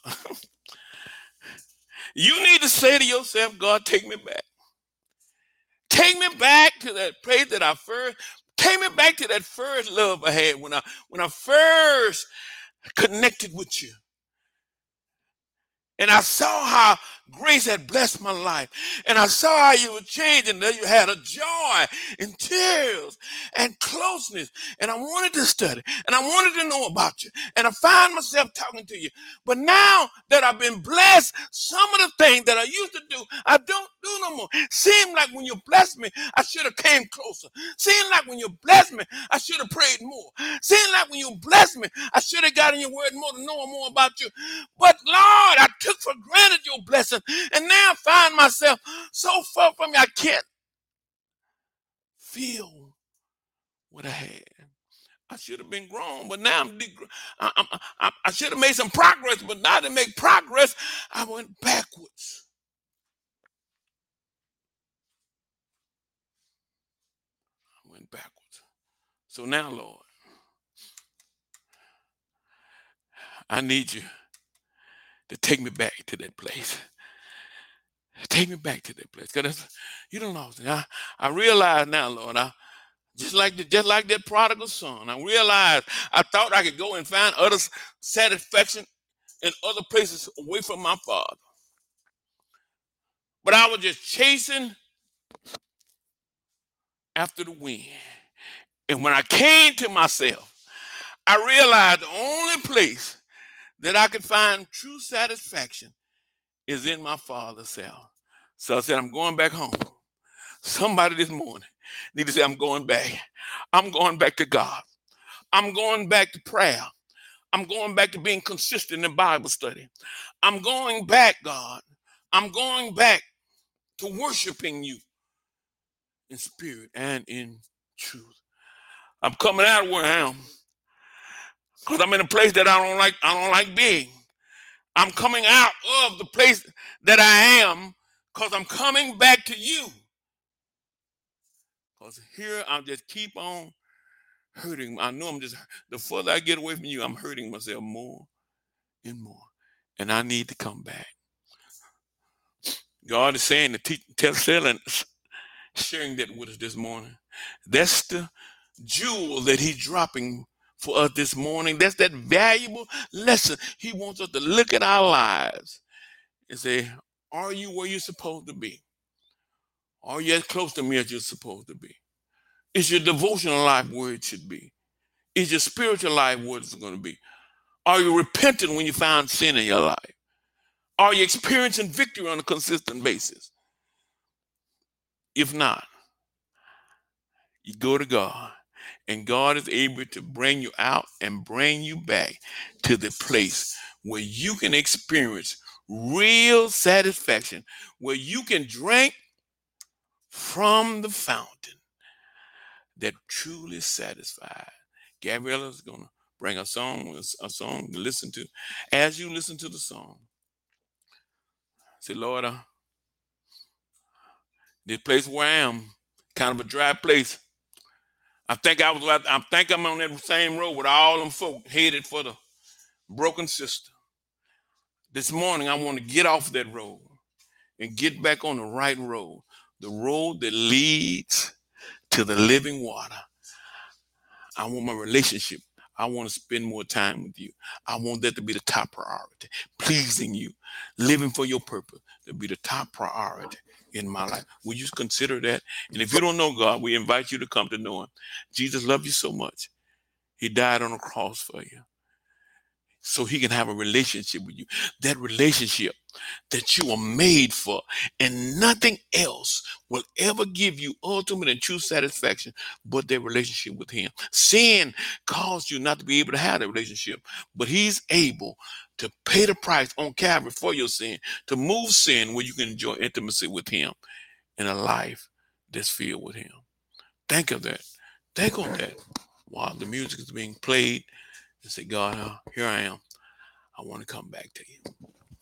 You need to say to yourself, God, take me back. Take me back to that place that take me back to that first love I had when I first connected with you. And I saw how grace had blessed my life. And I saw how you were changing. That you had a joy and tears and closeness. And I wanted to study. And I wanted to know about you. And I find myself talking to you. But now that I've been blessed, some of the things that I used to do, I don't do no more. Seemed like when you blessed me, I should have came closer. Seemed like when you blessed me, I should have prayed more. Seemed like when you blessed me, I should have got in your word more to know more about you. But Lord, I took for granted your blessing, and now I find myself so far from you, I can't feel what I had. I should have been grown, but now I should have made some progress, but now to make progress, I went backwards. So now, Lord, I need you to take me back to that place. Take me back to that place. Because you don't know. I realize now, Lord, just like that prodigal son, I realized I thought I could go and find other satisfaction in other places away from my father. But I was just chasing after the wind. And when I came to myself, I realized the only place that I could find true satisfaction is in my father's cell. So I said, I'm going back home. Somebody this morning need to say, I'm going back. I'm going back to God. I'm going back to prayer. I'm going back to being consistent in Bible study. I'm going back, God, I'm going back to worshiping you in spirit and in truth. I'm coming out of where I am because I'm in a place that I don't like. I don't like being. I'm coming out of the place that I am because I'm coming back to you. Because here I just keep on hurting. I know the further I get away from you, I'm hurting myself more and more. And I need to come back. God is saying sharing that with us this morning. That's the jewel that he's dropping for us this morning. That's that valuable lesson. He wants us to look at our lives and say, are you where you're supposed to be? Are you as close to me as you're supposed to be? Is your devotional life where it should be? Is your spiritual life where it's going to be? Are you repentant when you find sin in your life? Are you experiencing victory on a consistent basis? If not, you go to God, and God is able to bring you out and bring you back to the place where you can experience real satisfaction, where you can drink from the fountain that truly satisfies. Gabriella is going to bring a song to listen to. As you listen to the song, say, Lord, this place where I am, kind of a dry place. I think I'm on that same road with all them folk headed for the broken sister. This morning, I want to get off that road and get back on the right road, the road that leads to the living water. I want my relationship. I want to spend more time with you. I want that to be the top priority. Pleasing you, living for your purpose, to be the top priority in my life. Will you consider that? And if you don't know God, we invite you to come to know him. Jesus loved you so much. He died on the cross for you so he can have a relationship with you. That relationship that you are made for, and nothing else will ever give you ultimate and true satisfaction but that relationship with him. Sin caused you not to be able to have that relationship, but he's able to pay the price on Calvary for your sin, to move sin where you can enjoy intimacy with him in a life that's filled with him. Think of that. Think on that while the music is being played, and say, God, here I am. I want to come back to you.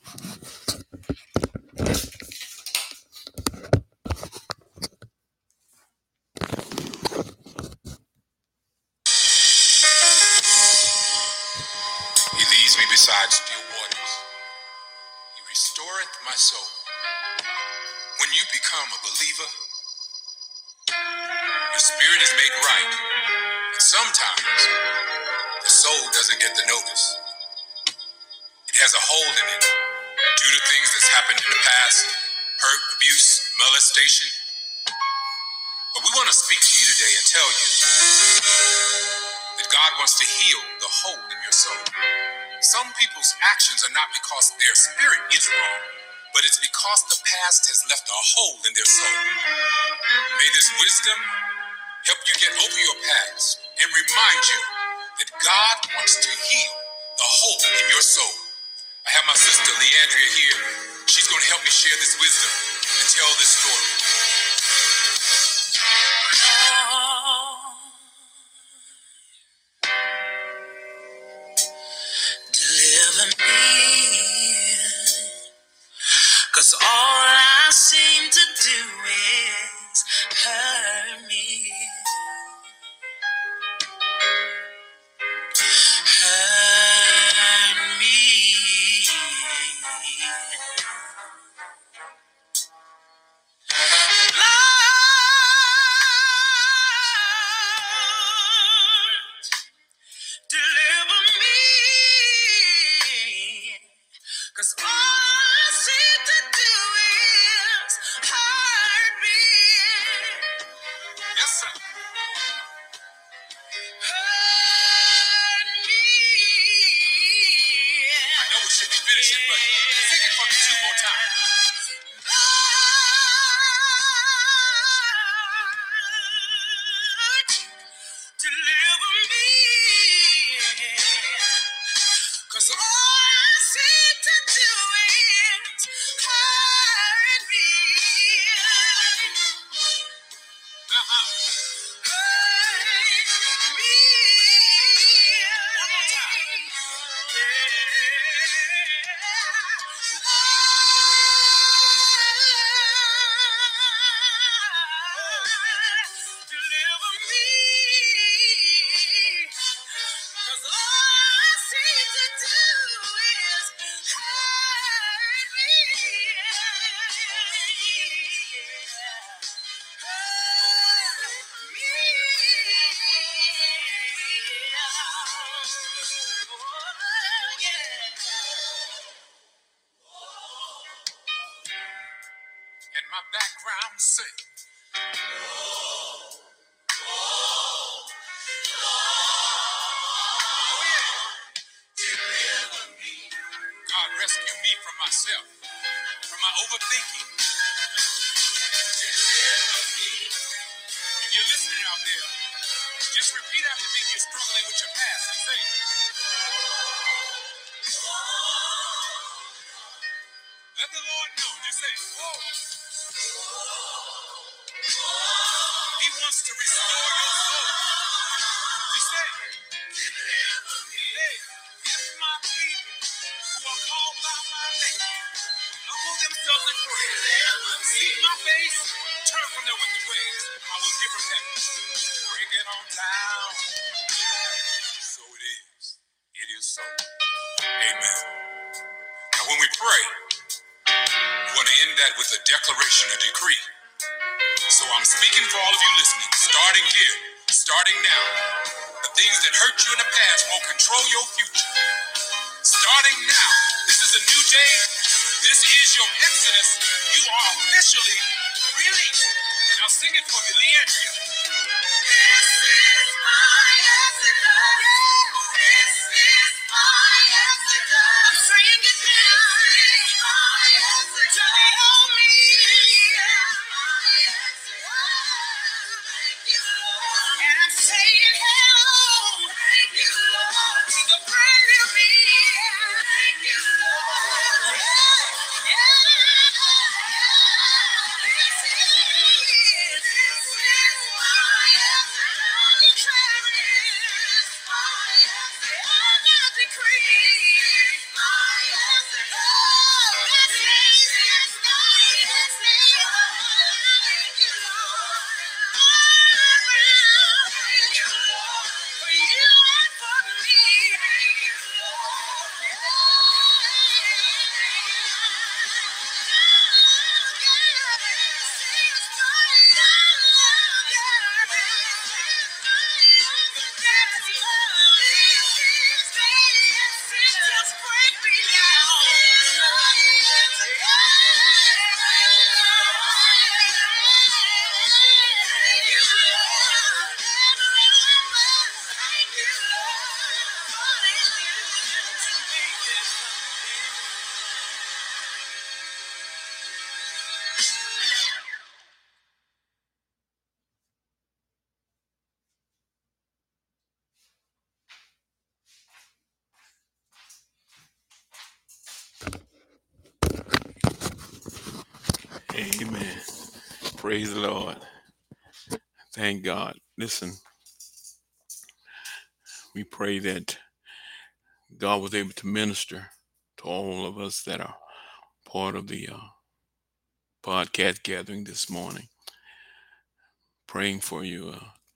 He leads me beside still waters. He restoreth my soul. When you become a believer, your spirit is made right. And sometimes the soul doesn't get the notice. It has a hole in it due to things that's happened in the past, hurt, abuse, molestation. But we want to speak to you today and tell you that God wants to heal the hole in your soul. Some people's actions are not because their spirit is wrong, but it's because the past has left a hole in their soul. May this wisdom help you get over your past and remind you that God wants to heal the hole in your soul. I have my sister Leandria here. She's going to help me share this wisdom and tell this story. Deliver me, 'cause all I seem to do is hurt me. Hurt me. and my background sing. Oh yeah. God rescue me from myself, from my overthinking. If you're listening out there, just repeat after me if you're struggling with your past and say, let the Lord know. Just say, oh, he wants to restore your soul. Just say, hey, if my people who are called by my name humble themselves and pray, seek my face, turn from their wicked ways, I will give them heaven. Bring it on down. So it is. It is so. Amen. Now when we pray, we want to end that with a declaration, a decree. So I'm speaking for all of you listening, starting here, starting now. The things that hurt you in the past won't control your future. Starting now, this is a new day. This is your exodus. You are officially released. Now sing it for me, Leandria. This is my exodus. This is my exodus. I'm saying it now. This is my exodus. To the only. Thank you, Lord. And I'm saying hello. Thank you, Lord. To the brand new me. Thank you, Lord. Yeah. This is my Amen. Praise the Lord. Thank God. Listen, we pray that God was able to minister to all of us that are part of the podcast gathering this morning. Praying for you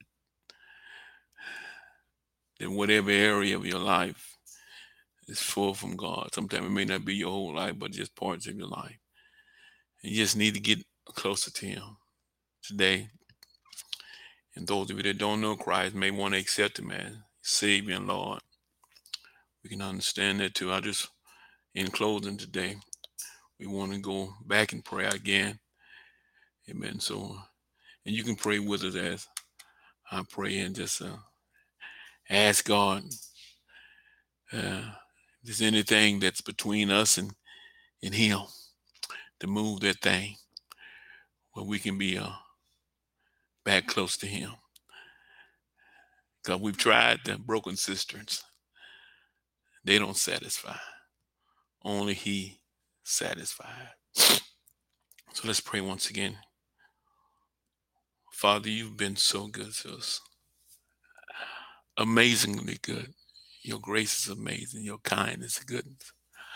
that whatever area of your life is full from God. Sometimes it may not be your whole life, but just parts of your life. You just need to get closer to Him today. And those of you that don't know Christ may want to accept Him as Savior and Lord. We can understand that too. In closing today, we want to go back in prayer again. Amen. So, and you can pray with us as I pray and just ask God if there's anything that's between us and Him to move that thing where we can be back close to Him. Because we've tried the broken cisterns. They don't satisfy. Only He satisfies. So let's pray once again. Father, you've been so good to us. Amazingly good. Your grace is amazing. Your kindness is goodness.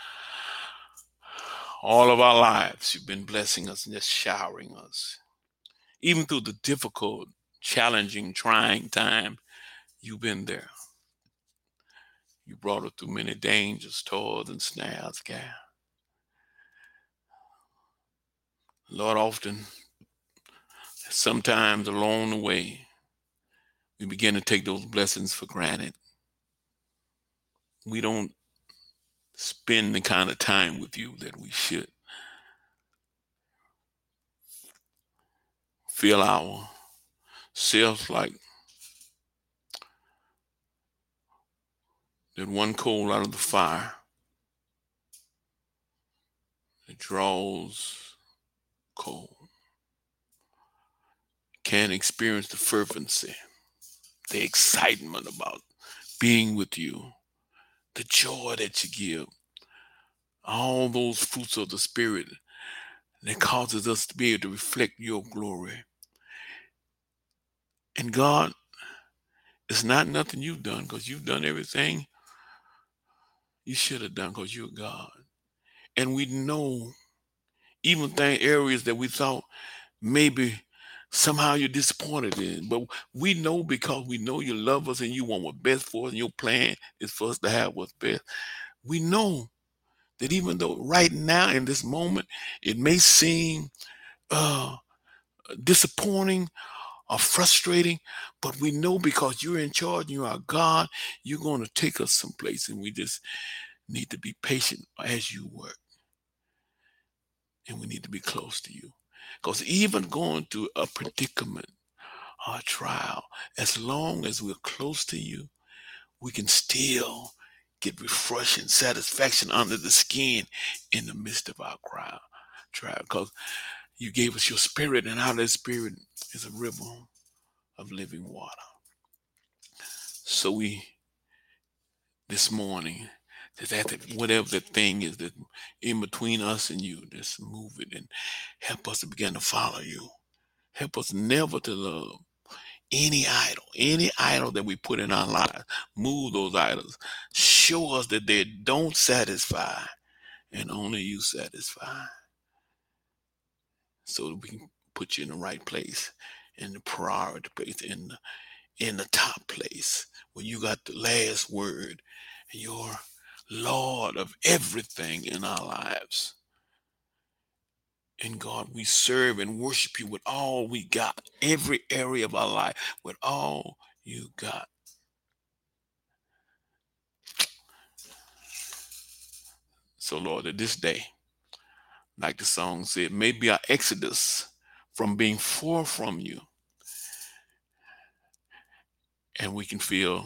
All of our lives, you've been blessing us and just showering us. Even through the difficult, challenging, trying time, you've been there. You brought us through many dangers, toils, and snares, God. Lord, often, sometimes along the way, we begin to take those blessings for granted. We don't spend the kind of time with you that we should. feel ourselves like that one coal out of the fire that draws coal. Can experience the fervency, the excitement about being with you, the joy that you give, all those fruits of the Spirit that causes us to be able to reflect your glory. And God, it's not nothing you've done, because you've done everything you should have done, because you're God. And we know even areas that we thought maybe somehow you're disappointed in, but we know, because we know you love us and you want what's best for us, and your plan is for us to have what's best. We know that even though right now in this moment it may seem uh, disappointing or frustrating, but we know because you're in charge and you are God, you're going to take us someplace, and we just need to be patient as you work, and we need to be close to you. Because even going through a predicament or a trial, as long as we're close to you, we can still get refreshing satisfaction under the skin in the midst of our trial. Because you gave us your Spirit, and out of that Spirit is a river of living water. So we, this morning, that whatever the thing is that in between us and you, just move it and help us to begin to follow you. Help us never to love any idol that we put in our lives. Move those idols. Show us that they don't satisfy, and only you satisfy, so that we can put you in the right place, in the priority place, in the top place, where you got the last word, and you're Lord of everything in our lives. And God, we serve and worship you with all we got, every area of our life, with all you got. So, Lord, at this day, like the song said, may be our exodus from being far from you, and we can feel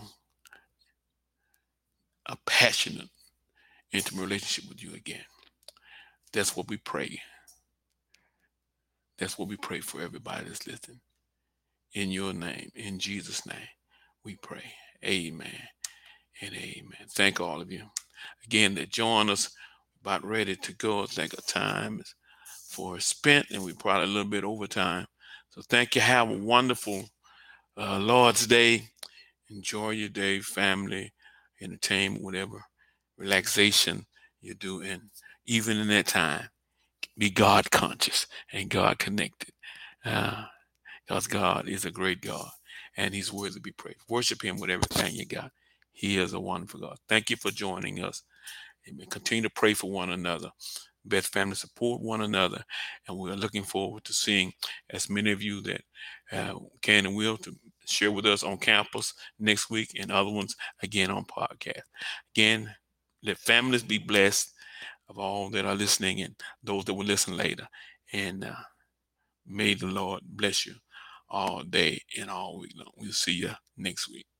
a passionate, intimate relationship with you again. That's what we pray. That's what we pray for everybody that's listening. In your name, in Jesus' name, we pray. Amen and amen. Thank all of you again that join us. About ready to go. I think our time is spent, and we probably a little bit over time. So thank you. Have a wonderful Lord's Day. Enjoy your day, family, entertainment, whatever relaxation you do, and even in that time, be God conscious and God connected. Because God is a great God, and He's worthy to be praised. Worship Him with everything you got. He is a wonderful God. Thank you for joining us. Amen. Continue to pray for one another. Best family, support one another, and we're looking forward to seeing as many of you that can and will to share with us on campus next week, and other ones again on podcast. Again, let families be blessed of all that are listening and those that will listen later. And may the Lord bless you all day and all week long. We'll see you next week.